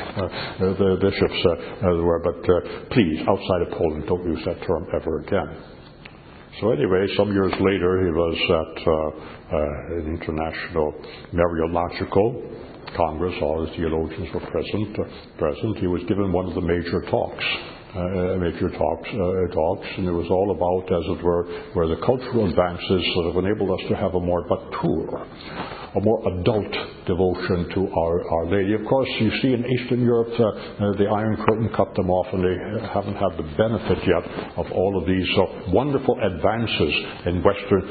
but please, outside of Poland, don't use that term ever again. So anyway, some years later, he was at an international Mariological Congress. All the theologians were present. He was given one of the major talks, and it was all about, as it were, where the cultural advances sort of enabled us to have a more mature, a more adult devotion to Our Lady. Of course, you see in Eastern Europe, the Iron Curtain cut them off, and they haven't had the benefit yet of all of these wonderful advances in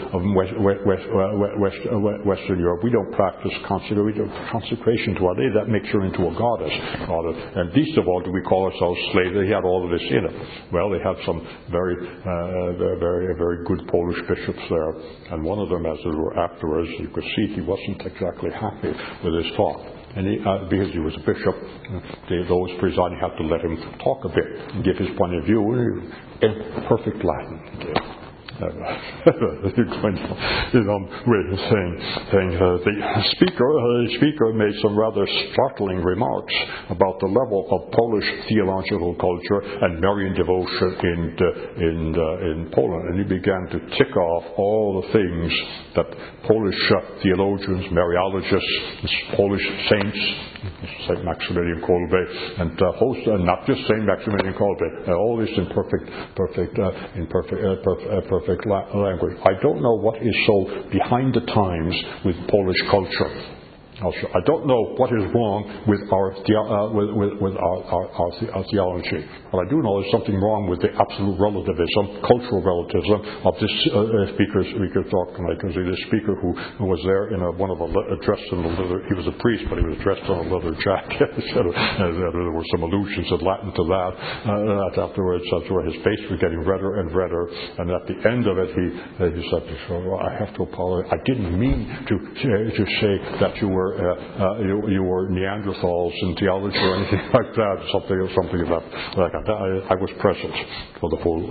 Western Europe. We don't practice consecration to Our Lady. That makes her into a goddess. And least of all do we call ourselves slaves. They had all of this in it. Well, they had some very good Polish bishops there, and one of them, as it were, afterwards, you could see he wasn't exactly happy with his talk. And because he was a bishop, those presiding had to let him talk a bit and give his point of view in perfect Latin. The speaker made some rather startling remarks about the level of Polish theological culture and Marian devotion in Poland, and he began to tick off all the things that Polish theologians, Mariologists, Polish saints, Saint Maximilian Kolbe, and not just Saint Maximilian Kolbe, all this in perfect language. I don't know what is so behind the times with Polish culture. Also, I don't know what is wrong with our theology. What I do know is something wrong with the absolute relativism, cultural relativism of this speaker talk tonight. Because this speaker who was there in dressed in a leather, he was a priest, but he was dressed in a leather jacket. There were some allusions in Latin to that. Afterwards, his face was getting redder and redder, and at the end of it, he said, "I have to apologize. I didn't mean to say that you were Neanderthals in theology or anything like that. Something like that. I was present for the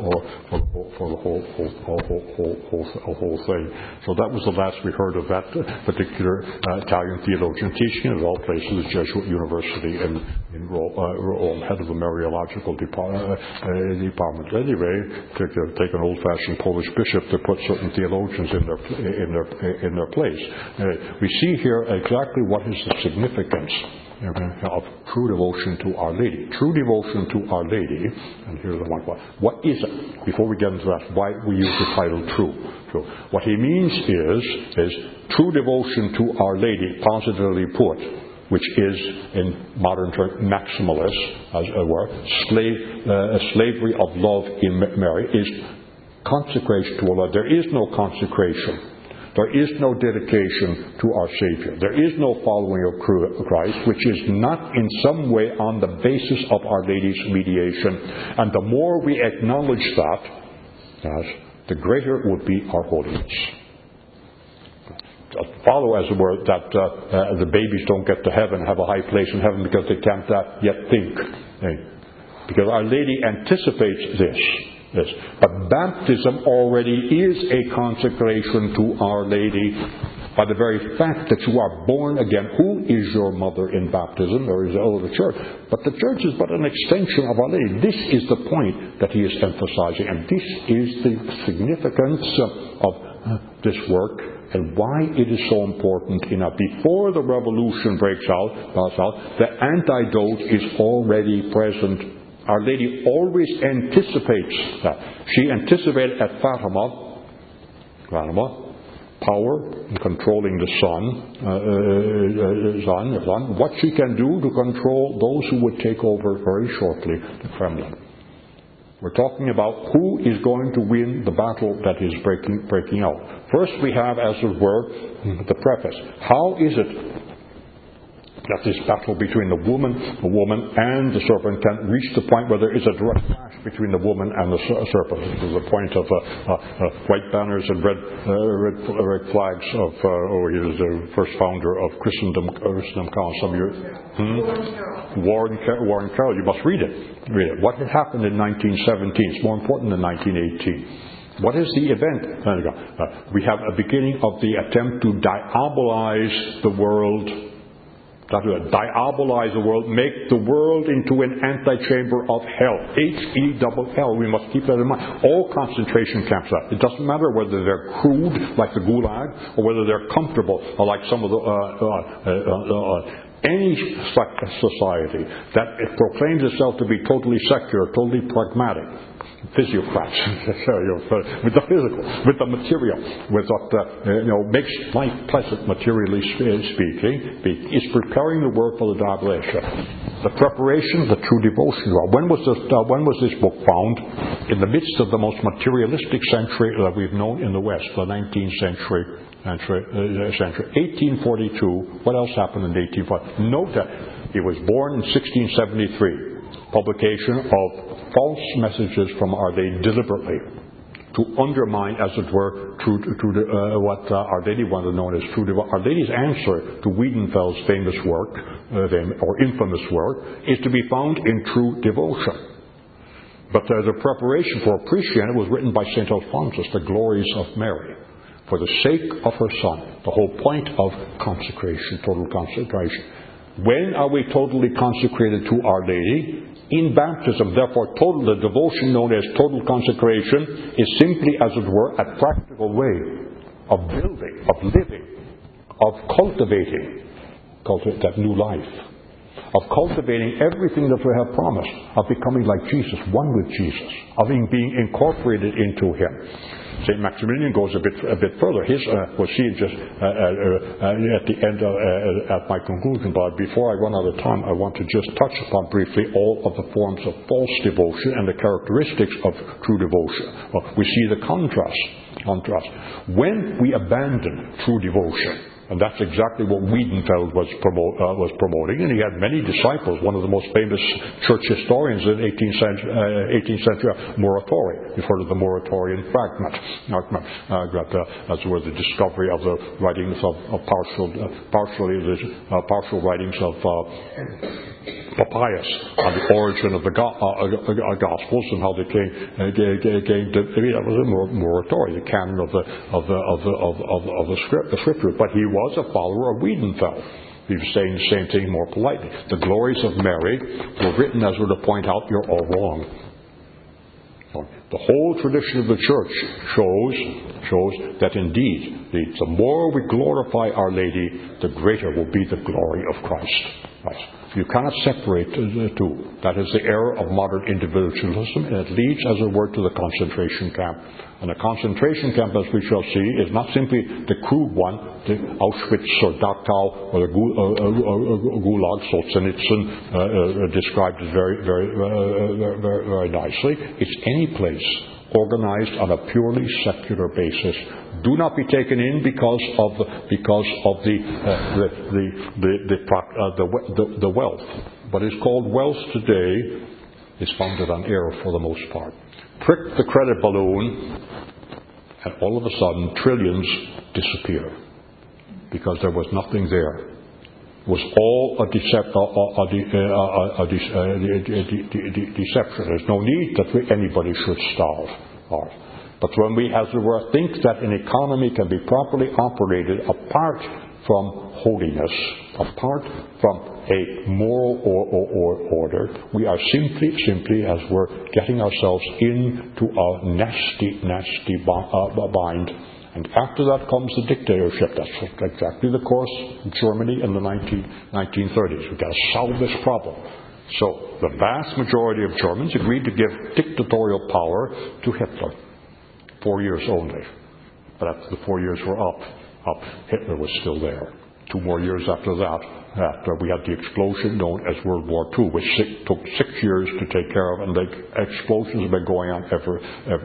whole thing." So that was the last we heard of that particular Italian theologian teaching at all places, the Jesuit University in Rome, head of the Mariological department. Anyway, take an old-fashioned Polish bishop to put certain theologians in their place. We see here exactly what is the significance of true devotion to Our Lady. True devotion to Our Lady, and here's the one. What is it? Before we get into that, why we use the title true. What he means is true devotion to Our Lady, positively put, which is, in modern terms, maximalist, as it were, slavery of love in Mary, is consecration to Allah. There is no consecration. There is no dedication to our Savior. There is no following of Christ, which is not in some way on the basis of Our Lady's mediation. And the more we acknowledge that, the greater would be our holiness. Follow, as it were, that the babies don't get to heaven, have a high place in heaven because they can't yet think. Because Our Lady anticipates this. But baptism already is a consecration to Our Lady by the very fact that you are born again. Who is your mother in baptism? There is the church. But the church is but an extension of Our Lady. This is the point that he is emphasizing. And this is the significance of this work and why it is so important. Before the revolution breaks out, the antidote is already present. Our Lady always anticipates that. She anticipated at Fatima, power in controlling the sun, what she can do to control those who would take over very shortly the Kremlin. We're talking about who is going to win the battle that is breaking out. First we have, as it were, the preface. How is it that this battle between the woman and the serpent can reach the point where there is a direct clash between the woman and the serpent? This is the point of white banners and red flags of he was the first founder of Christendom Council. Some of you, Warren Carroll. You must read it. What had happened in 1917? It's more important than 1918. What is the event? We have a beginning of the attempt to diabolize the world. Diabolize the world, make the world into an antechamber of hell. H-E-double-L. We must keep that in mind. All concentration camps are. It doesn't matter whether they're crude, like the Gulag, or whether they're comfortable, like some of the any society that proclaims itself to be totally secular, totally pragmatic, physiocrats, with the physical, with the material, with what makes life pleasant, materially speaking, is preparing the world for the diabolation. The preparation, the true devotion. When was this book found? In the midst of the most materialistic century that we've known in the West, the 19th century. 1842. What else happened in 1840? Note that he was born in 1673. Publication of false messages from Our Lady deliberately to undermine, as it were, what Our Lady wanted known as true devotion. Our Lady's answer to Wiedenfeld's famous work, or infamous work, is to be found in true devotion. But the preparation for appreciation was written by St. Alphonsus, The Glories of Mary, for the sake of her Son, the whole point of consecration, total consecration. When are we totally consecrated to Our Lady? In baptism. Therefore, the devotion known as total consecration is simply, as it were, a practical way of building, of living, of cultivating that new life, of cultivating everything that we have promised, of becoming like Jesus, one with Jesus, of being incorporated into Him. St. Maximilian goes a bit further. We'll see just at the end, at my conclusion, but before I run out of time, I want to just touch upon briefly all of the forms of false devotion and the characteristics of true devotion. Well, we see the contrast. When we abandon true devotion, and that's exactly what Wiedenfeld was promoting, and he had many disciples. One of the most famous church historians in the 18th century, Muratori. You've heard of the Muratorian fragment. That's where the discovery of the writings of partial writings of Papias on the origin of the Gospels and how they came to. That was a Muratori, the canon of the Scripture. But he was a follower of Wiedenfeld. He was saying the same thing more politely. The Glories of Mary were written as were to point out you're all wrong. The whole tradition of the Church shows that indeed the more we glorify Our Lady, the greater will be the glory of Christ. Right. You cannot separate the two. That is the error of modern individualism, and it leads, as it were, to the concentration camp. And the concentration camp, as we shall see, is not simply the crude one, the Auschwitz or Dachau or the Gulag, Solzhenitsyn described it very nicely. It's any place organized on a purely secular basis. Do not be taken in because of the wealth. What is called wealth today is founded on error for the most part. Prick the credit balloon, and all of a sudden trillions disappear because there was nothing there. It was all a deception. There's no need that anybody should starve. But when we, as it were, think that an economy can be properly operated apart from holiness, apart from a moral order, we are simply, as we're getting ourselves into a nasty bind. And after that comes the dictatorship. That's exactly the course in Germany in the 1930s. We've got to solve this problem. So the vast majority of Germans agreed to give dictatorial power to Hitler. 4 years only. But after the 4 years were up, Hitler was still there. 2 more years after that, we had the explosion known as World War II, which took 6 years to take care of, and the explosions have been going on ever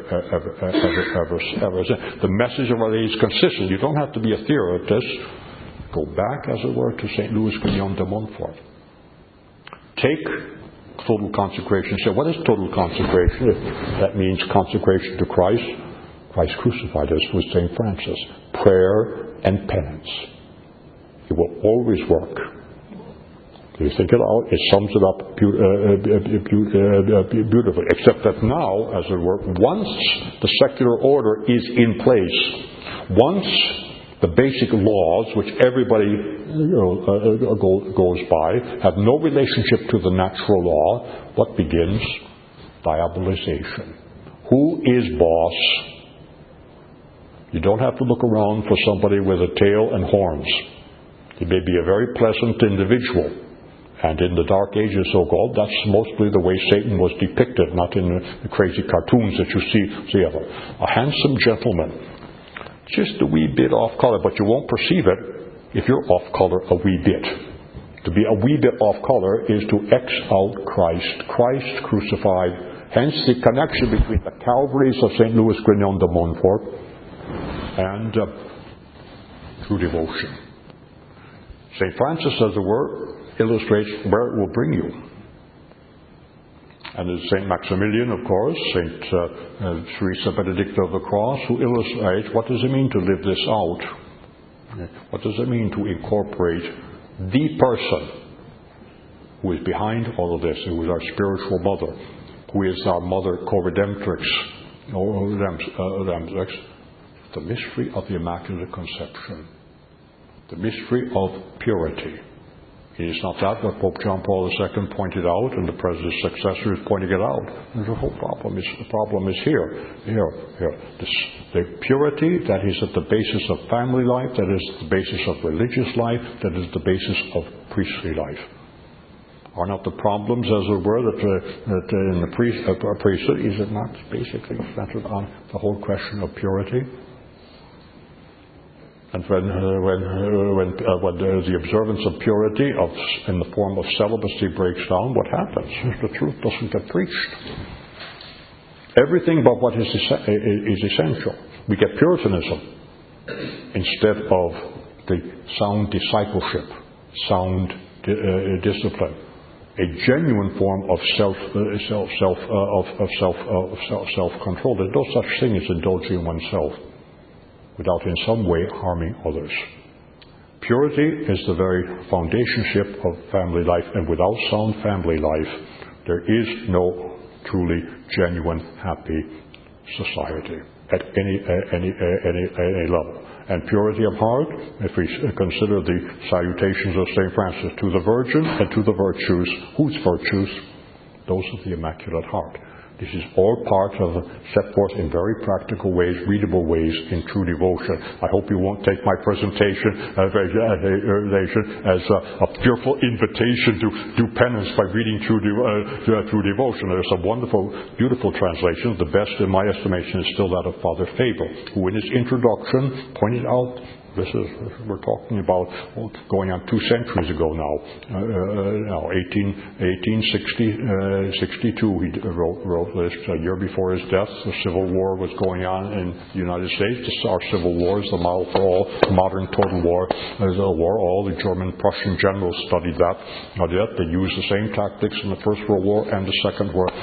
since. The message of Our Lady is consistent. You don't have to be a theoretist. Go back, as it were, to St. Louis Grignon de Montfort. Take total consecration. Say, what is total consecration? That means consecration to Christ. Christ crucified us with St. Francis. Prayer and penance. It will always work. If you think it out, it sums it up beautifully. Except that now, as it were, once the secular order is in place, once the basic laws, which everybody goes by, have no relationship to the natural law, what begins? Diabolization. Who is boss? You don't have to look around for somebody with a tail and horns. He may be a very pleasant individual. And in the Dark Ages, so-called, that's mostly the way Satan was depicted, not in the crazy cartoons that you see of him. A handsome gentleman, just a wee bit off color, but you won't perceive it if you're off color a wee bit. To be a wee bit off color is to X out Christ crucified. Hence the connection between the Calvaries of St. Louis Grignon de Montfort and true devotion. St. Francis, as it were, illustrates where it will bring you. And there's St. Maximilian, of course, St. Teresa Benedicta of the Cross, who illustrates what does it mean to live this out. What does it mean to incorporate the person who is behind all of this, who is our spiritual mother. who is our mother co-redemptrix, the mystery of the Immaculate Conception, the mystery of purity. Is not that what Pope John Paul II pointed out, and the President's successor is pointing it out? And the whole problem is here. The purity that is at the basis of family life, that is the basis of religious life, that is the basis of priestly life. Are not the problems, as it were, that in the priesthood, is it not basically centered on the whole question of purity? And when the observance of purity in the form of celibacy breaks down, what happens? The truth doesn't get preached. Everything but what is essential. We get Puritanism instead of the sound discipleship, sound discipline, a genuine form of self-control. There's no such thing as indulging oneself without in some way harming others. Purity is the very foundationship of family life, and without sound family life, there is no truly genuine, happy society at any level. And purity of heart, if we consider the salutations of St. Francis, to the Virgin and to the virtues, whose virtues? Those of the Immaculate Heart. This is all part of, set forth in very practical ways, readable ways in true devotion. I hope you won't take my presentation as a fearful invitation to do penance by reading through devotion. There's some wonderful, beautiful translations. The best, in my estimation, is still that of Father Faber, who in his introduction pointed out, we're talking about going on 2 centuries ago now. 1862 he wrote this. A year before his death, the Civil War was going on in the United States. Our Civil War is the model for all modern total war. All the German-Prussian generals studied that. They used the same tactics in the First World War and the Second World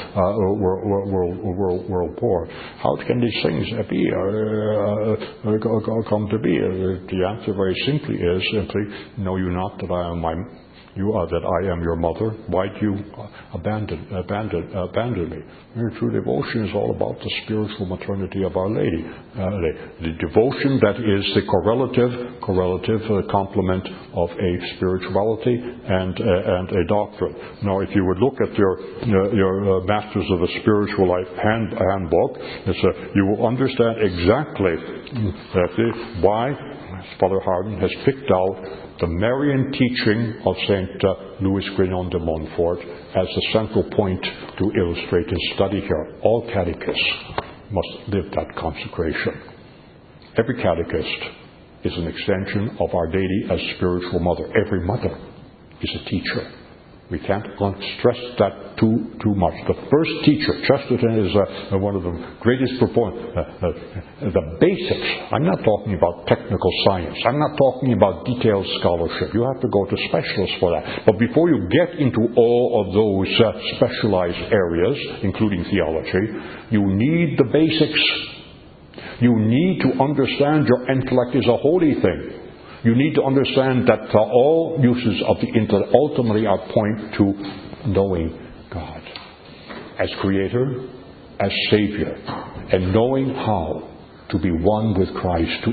War. How can these things be come to be? The answer very simply is know you not that I am your mother. Why do you abandon me? True devotion is all about the spiritual maternity of Our Lady. The devotion that is the correlative complement of a spirituality and a doctrine. Now, if you would look at your Masters of the Spiritual Life handbook, you will understand exactly why Father Hardon has picked out the Marian teaching of St. Louis Grignon de Montfort as the central point to illustrate his study here. All catechists must live that consecration. Every catechist is an extension of Our Lady as spiritual mother. Every mother is a teacher. We can't stress that too much. The first teacher, Chesterton is one of the greatest proponents. The basics. I'm not talking about technical science. I'm not talking about detailed scholarship. You have to go to specialists for that. But before you get into all of those specialized areas, including theology, you need the basics. You need to understand your intellect is a holy thing. You need to understand that all uses of the intellect ultimately are point to knowing God as Creator, as Savior, and knowing how to be one with Christ, to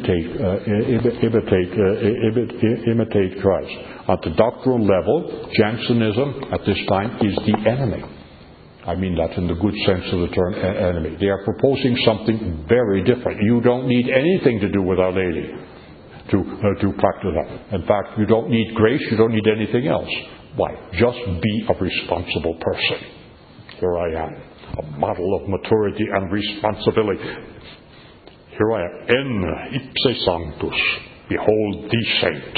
imitate Christ. At the doctrinal level, Jansenism at this time is the enemy. I mean that in the good sense of the term enemy. They are proposing something very different. You don't need anything to do with Our Lady to practice that. In fact, you don't need grace, you don't need anything else. Why? Just be a responsible person. Here I am, a model of maturity and responsibility. Here I am, en ipse sanctus, behold the saint.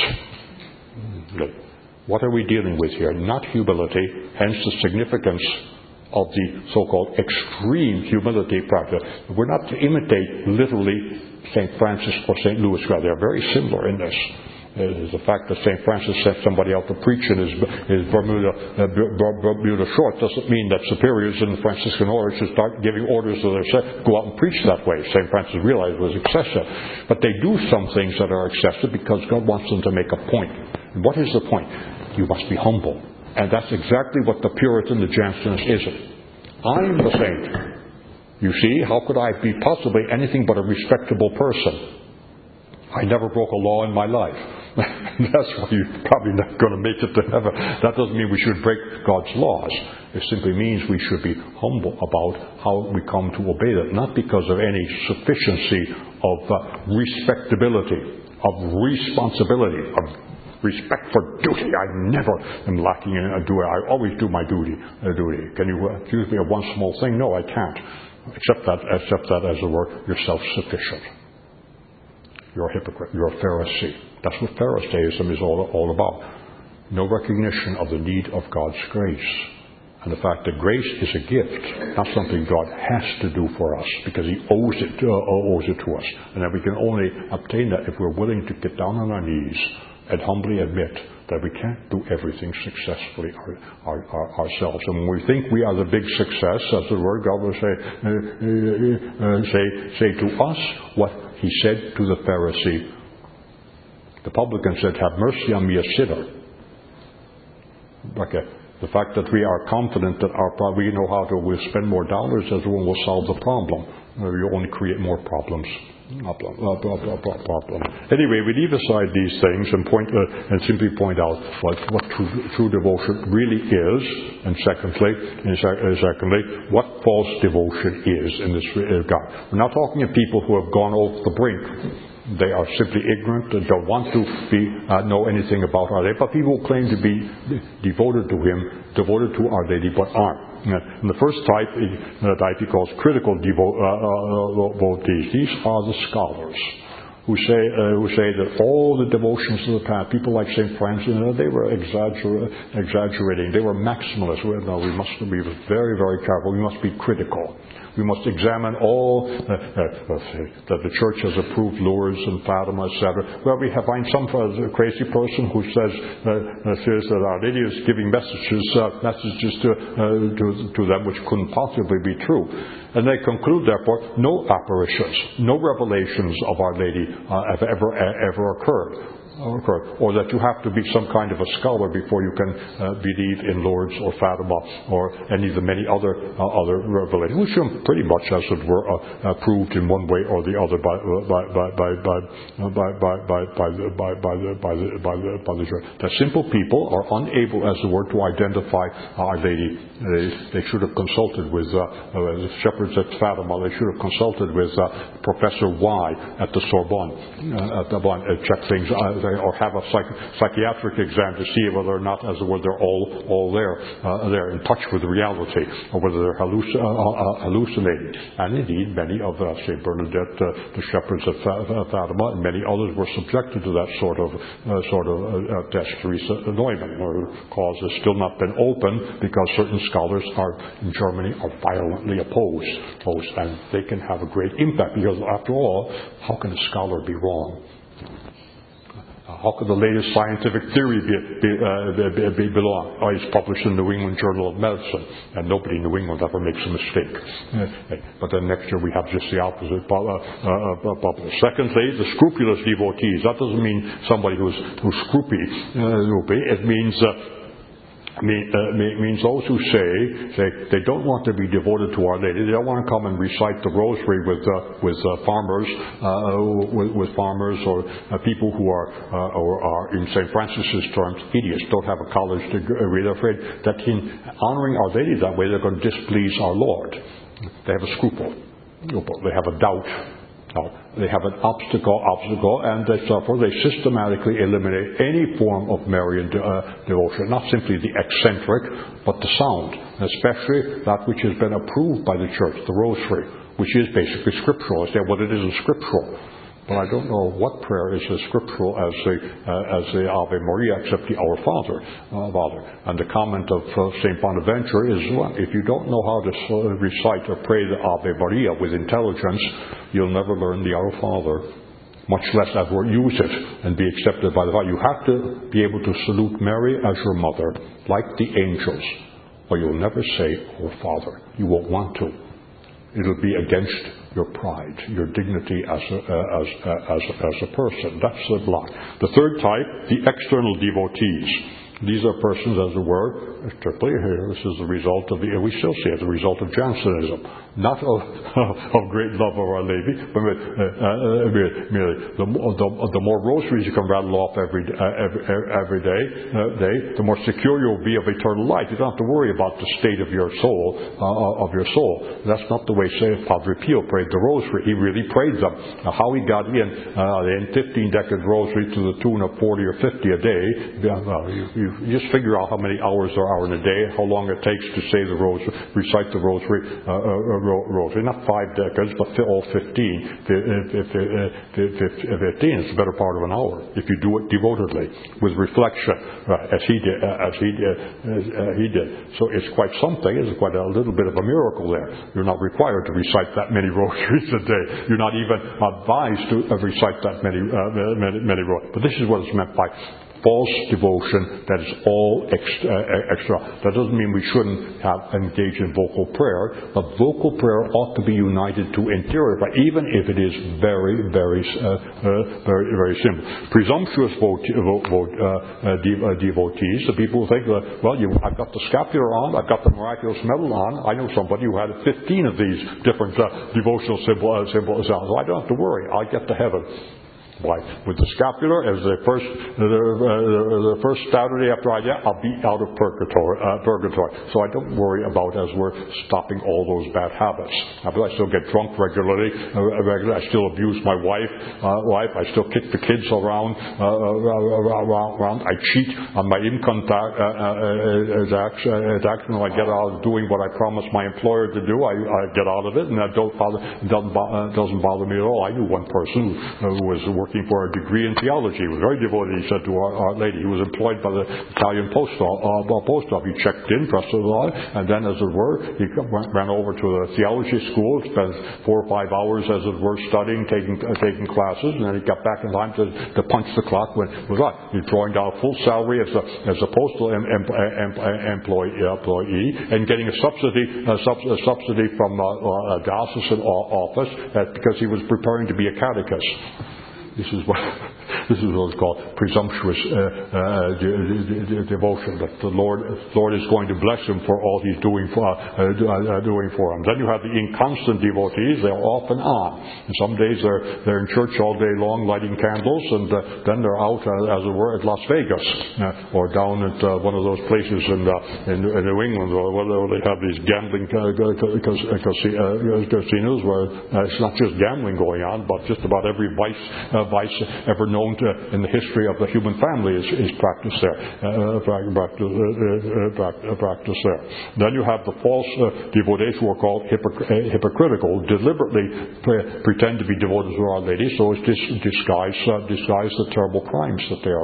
What are we dealing with here? Not humility, hence the significance of the so-called extreme humility practice. We're not to imitate literally St. Francis or St. Louis. They are very similar in this. The fact that St. Francis sent somebody out to preach in his Bermuda short doesn't mean that superiors in the Franciscan order should start giving orders to their go out and preach that way. St. Francis realized it was excessive. But they do some things that are excessive because God wants them to make a point. And what is the point? You must be humble. And that's exactly what the Puritan, the Jansenist, isn't. I'm the saint. You see, how could I be possibly anything but a respectable person? I never broke a law in my life. That's why you're probably not going to make it to heaven. That doesn't mean we should break God's laws. It simply means we should be humble about how we come to obey them, not because of any sufficiency of respectability, of responsibility, of respect for duty. I never am lacking in a duty. I always do my duty. Can you accuse me of one small thing? No, I can't. Except that, as it were, you're self-sufficient. You're a hypocrite. You're a Pharisee. That's what Pharisaism is all about. No recognition of the need of God's grace. And the fact that grace is a gift, not something God has to do for us, because He owes it to us. And that we can only obtain that if we're willing to get down on our knees and humbly admit that we can't do everything successfully ourselves. And when we think we are the big success, as the Word, God will say to us what He said to the Pharisee. The publican said, "Have mercy on me, a sinner." Okay. The fact that we are confident that we know how to spend more dollars as one will solve the problem. We only create more problems. Anyway, we leave aside these things and simply point out what true devotion really is, and secondly, what false devotion is in this regard. We're not talking of people who have gone off the brink. They are simply ignorant and don't want to know anything about Our Lady. But people who claim to be devoted to Our Lady, but aren't. And the first type he calls critical devotees. These are the scholars who say that all the devotions of the past, people like St. Francis, they were exaggerating. They were maximalists. No, we must be very, very careful. We must be critical. We must examine all that the Church has approved, Lourdes and Fatima, etc. Well, we find some crazy person who says that Our Lady is giving messages to them which couldn't possibly be true. And they conclude, therefore, no apparitions, no revelations of Our Lady have ever occurred. Or that you have to be some kind of a scholar before you can believe in Lourdes or Fatima or any of the many other revelations, which are pretty much, as it were, proved in one way or the other by the Church. That simple people are unable, as it were, to identify Our Lady. They should have consulted with the shepherds at Fatima. They should have consulted with Professor Y at the Sorbonne, check things. Or have a psychiatric exam to see whether or not, as it were, they're all there in touch with reality, or whether they're hallucinating. And indeed, many of St. Bernadette, the shepherds of Fatima, and many others were subjected to that sort of test. Teresa Neumann, her cause has still not been open because certain scholars in Germany are violently opposed, and they can have a great impact because, after all, how can a scholar be wrong? How could the latest scientific theory belong? Oh, it's published in the New England Journal of Medicine, and nobody in New England ever makes a mistake. But then next year we have just the opposite published. Secondly, the scrupulous devotees. That doesn't mean somebody who's scroopy. It means those who say they don't want to be devoted to Our Lady. They don't want to come and recite the rosary with farmers or people who are in St. Francis's terms idiots, don't have a college degree. They're afraid that in honoring Our Lady that way they're going to displease our Lord. They have a scruple. They have a doubt. They have an obstacle, and therefore they systematically eliminate any form of Marian devotion, not simply the eccentric, but the sound, especially that which has been approved by the Church, the Rosary, which is basically scriptural. I say, well, it isn't scriptural. But I don't know what prayer is as scriptural as the Ave Maria, except the Our Father. And the comment of St. Bonaventure is, well, if you don't know how to recite or pray the Ave Maria with intelligence, you'll never learn the Our Father, much less ever use it and be accepted by the Father. You have to be able to salute Mary as your mother, like the angels, or you'll never say Our Father. You won't want to. It'll be against your pride, your dignity as a person. That's the block. The third type, the external devotees. These are persons, as it were, strictly here, this is the result of we still see it, the result of Jansenism, not of great love of Our Lady, but merely the more rosaries you can rattle off every day, the more secure you'll be of eternal life. You don't have to worry about the state of your soul. That's not the way, say, Padre Pio prayed the rosary. He really prayed them. Now, how he got in 15 decade rosary to the tune of 40 or 50 a day, you just figure out how many hours there are in a day, how long it takes to say the rosary, recite the rosary, not 5 decades, but all 15. 15 is the better part of an hour if you do it devotedly with reflection, as he did. So it's quite something. It's quite a little bit of a miracle there. You're not required to recite that many rosaries a day. You're not even advised to recite that many rosaries. But this is what is meant by false devotion that is all extra. That doesn't mean we shouldn't engage in vocal prayer, but vocal prayer ought to be united to interior prayer, even if it is very, very simple. Presumptuous devotees, the people who think, I've got the scapular on, I've got the miraculous medal on. I know somebody who had 15 of these different devotional symbols. I don't have to worry. I'll get to heaven. Why? With the scapular, as the first Saturday after I'll be out of purgatory. So I don't worry about as we're stopping all those bad habits. I still get drunk regularly. I still abuse my wife. I still kick the kids around. I cheat on my income tax. When I get out of doing what I promised my employer to do, I get out of it, and it doesn't bother me at all. I knew one person who was working for a degree in theology. He was very devoted, he said, to Our Lady. He was employed by the Italian post office. He checked in, pressed the line, and then, as it were, he ran over to the theology school, spent 4 or 5 hours, as it were, studying, taking classes, and then he got back in time to punch the clock when it was right. He's drawing down a full salary as a postal employee and getting a subsidy from a diocesan office because he was preparing to be a catechist. This is what is called presumptuous devotion. That the Lord is going to bless him for all he's doing for him. Then you have the inconstant devotees. They're off and on. And some days they're in church all day long lighting candles, and then they're out, as it were, at Las Vegas or down at one of those places in New England where they have these gambling casinos where it's not just gambling going on, but just about every vice ever known in the history of the human family is practiced there. Practiced there. Then you have the false devotees who are called hypocritical, deliberately pretend to be devoted to Our Lady, so as to disguise the terrible crimes that they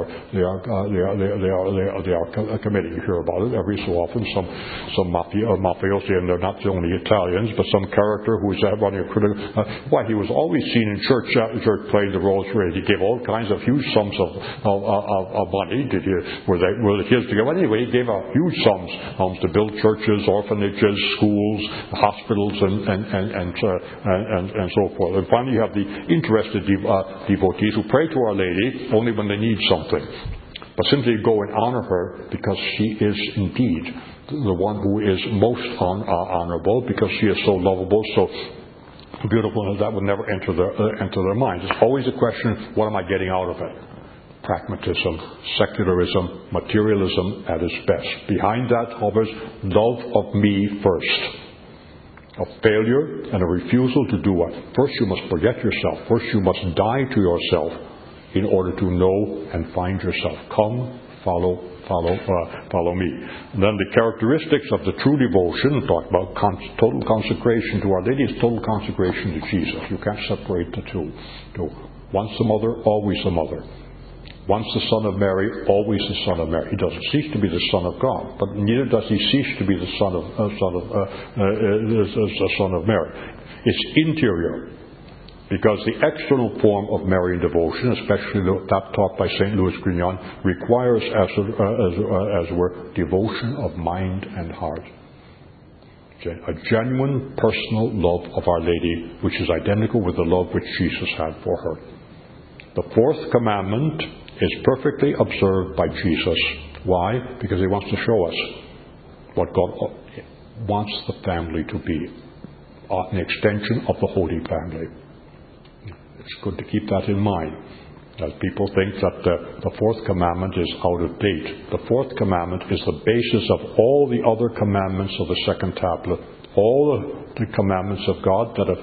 are committing. You hear about it every so often. Some mafiosi, and they're not the only Italians, but some character who is running a critical. He was always seen in church playing the roles. He gave all kinds of huge sums of money. Were the kids to give? Anyway, he gave out huge sums to build churches, orphanages, schools, hospitals, and so forth. And finally, you have the interested devotees who pray to Our Lady only when they need something, but simply go and honor her because she is indeed the one who is most honorable, because she is so lovable, so beautiful, and that would never enter their minds. It's always a question, what am I getting out of it? Pragmatism, secularism, materialism at its best. Behind that hovers love of me first. A failure and a refusal to do what? First you must forget yourself. First you must die to yourself in order to know and find yourself. Come, follow me. And then the characteristics of the true devotion, talk about total consecration to Our Lady, is total consecration to Jesus. You can't separate the two. Once the mother, always the mother. Once the Son of Mary, always the Son of Mary. He doesn't cease to be the Son of God, but neither does he cease to be the Son of Mary. It's interior. Because the external form of Marian devotion, especially that taught by St. Louis Grignon, requires, as it were, devotion of mind and heart. A genuine personal love of Our Lady, which is identical with the love which Jesus had for her. The fourth commandment is perfectly observed by Jesus. Why? Because he wants to show us what God wants the family to be, an extension of the Holy Family. It's good to keep that in mind. As people think that the fourth commandment is out of date. The fourth commandment is the basis of all the other commandments of the second tablet, all the commandments of God that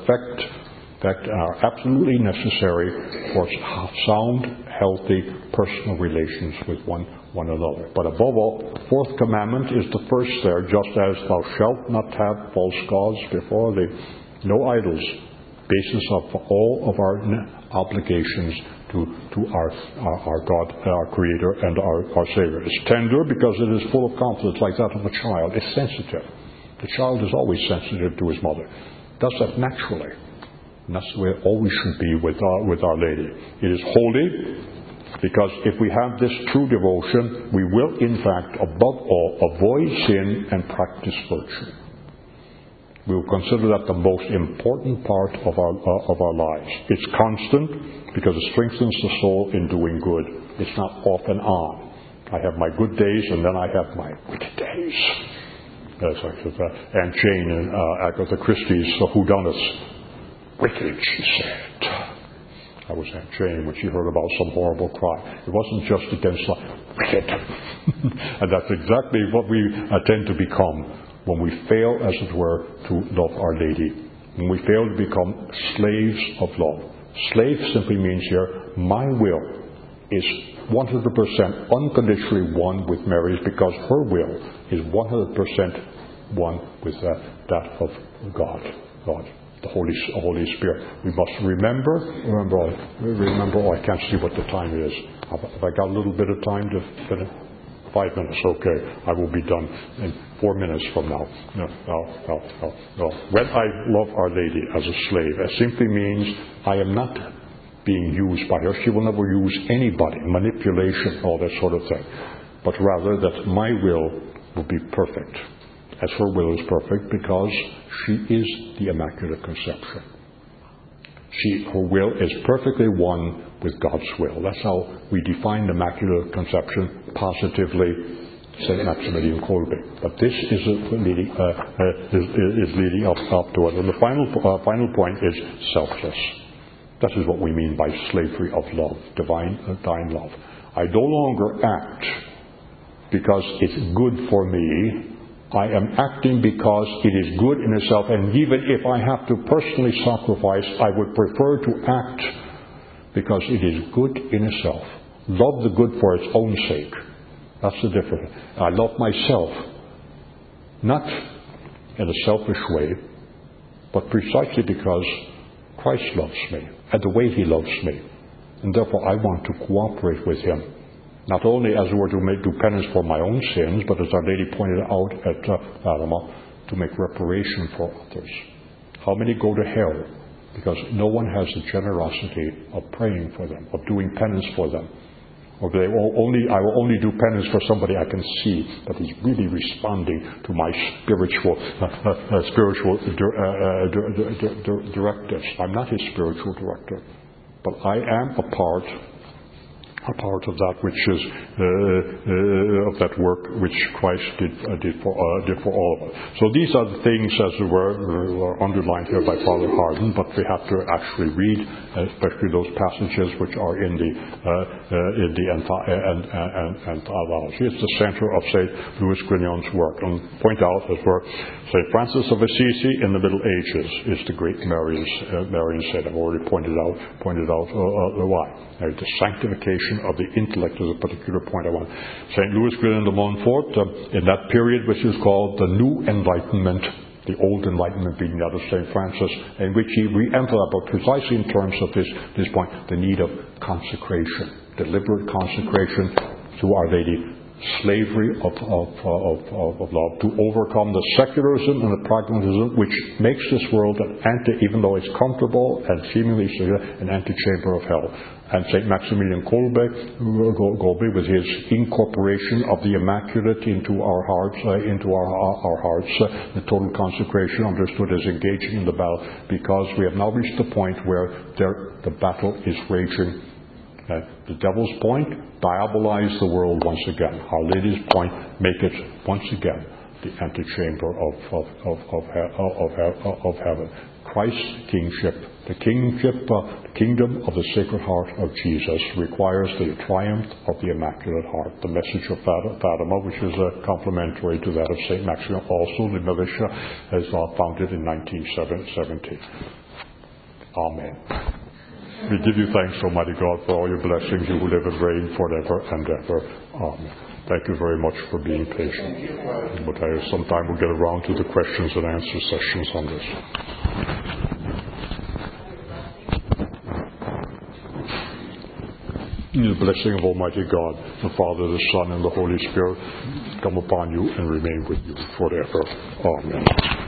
are absolutely necessary for sound, healthy, personal relations with one another. But above all, the fourth commandment is the first there, just as thou shalt not have false gods before thee, no idols, basis of all of our obligations to our God, our Creator, and our Savior. It's tender because it is full of confidence, like that of a child. It's sensitive. The child is always sensitive to his mother. Does that naturally. And that's the way it always should be with Our Lady. It is holy because if we have this true devotion, we will, in fact, above all, avoid sin and practice virtue. We will consider that the most important part of our lives. It's constant because it strengthens the soul in doing good. It's not off and on. I have my good days and then I have my wicked days. That's like Aunt Jane in Agatha Christie's Whodunits. Wicked, she said. That was Aunt Jane when she heard about some horrible crime. It wasn't just against the wicked. And that's exactly what we tend to become when we fail, as it were, to love Our Lady. When we fail to become slaves of love. Slave simply means here, my will is 100% unconditionally one with Mary's because her will is 100% one with that of God, the Holy Spirit. We must remember, I can't see what the time is. Have I got a little bit of time to finish? 5 minutes, okay. I will be done in 4 minutes from now. No. When I love Our Lady as a slave, it simply means I am not being used by her. She will never use anybody, manipulation, all that sort of thing. But rather that my will be perfect, as her will is perfect, because she is the Immaculate Conception. Her will is perfectly one with God's will. That's how we define the Immaculate Conception positively, St. Maximilian Kolbe. But this is leading up to it. And the final point is selfless. That is what we mean by slavery of love, divine love. I no longer act because it's good for me. I am acting because it is good in itself, and even if I have to personally sacrifice, I would prefer to act because it is good in itself. Love the good for its own sake. That's the difference. I love myself, not in a selfish way, but precisely because Christ loves me, and the way He loves me. And therefore I want to cooperate with Him. Not only as it were to do penance for my own sins, but as Our Lady pointed out at Fatima, to make reparation for others. How many go to hell because no one has the generosity of praying for them, of doing penance for them? Or I will only do penance for somebody I can see that is really responding to my spiritual directives. I'm not His spiritual director, but I am a part of that which is of that work which Christ did for all of us. So these are the things, as it were underlined here by Father Hardon, but we have to actually read, especially those passages which are in the Anthology. It's the center of St. Louis Grignon's work. And point out, as were St. Francis of Assisi in the Middle Ages is the great Marian saint. I've already pointed out why. The sanctification of the intellect is a particular point I want. St. Louis Grignon de Montfort, in that period which is called the New Enlightenment, the Old Enlightenment being that of St. Francis, in which he re-emphasized, but precisely in terms of this point, the need of consecration, deliberate consecration to Our Lady, slavery of love, to overcome the secularism and the pragmatism which makes this world even though it's comfortable and seemingly secure, an antechamber of hell. And St. Maximilian Kolbe, with his incorporation of the Immaculate into our hearts, the total consecration understood as engaging in the battle, because we have now reached the point where the battle is raging. The devil's point, diabolize the world once again. Our Lady's point, make it once again the antechamber of heaven. Christ's kingship, the kingdom of the Sacred Heart of Jesus, requires the triumph of the Immaculate Heart. The message of Fatima, which is complementary to that of St. Maximilian, also the militia, is founded in 1970. Amen. We give you thanks, Almighty God, for all your blessings. You will live and reign forever and ever. Amen. Thank you very much for being patient. But sometime we'll get around to the questions and answer sessions on this. The blessing of Almighty God, the Father, the Son, and the Holy Spirit come upon you and remain with you forever. Amen.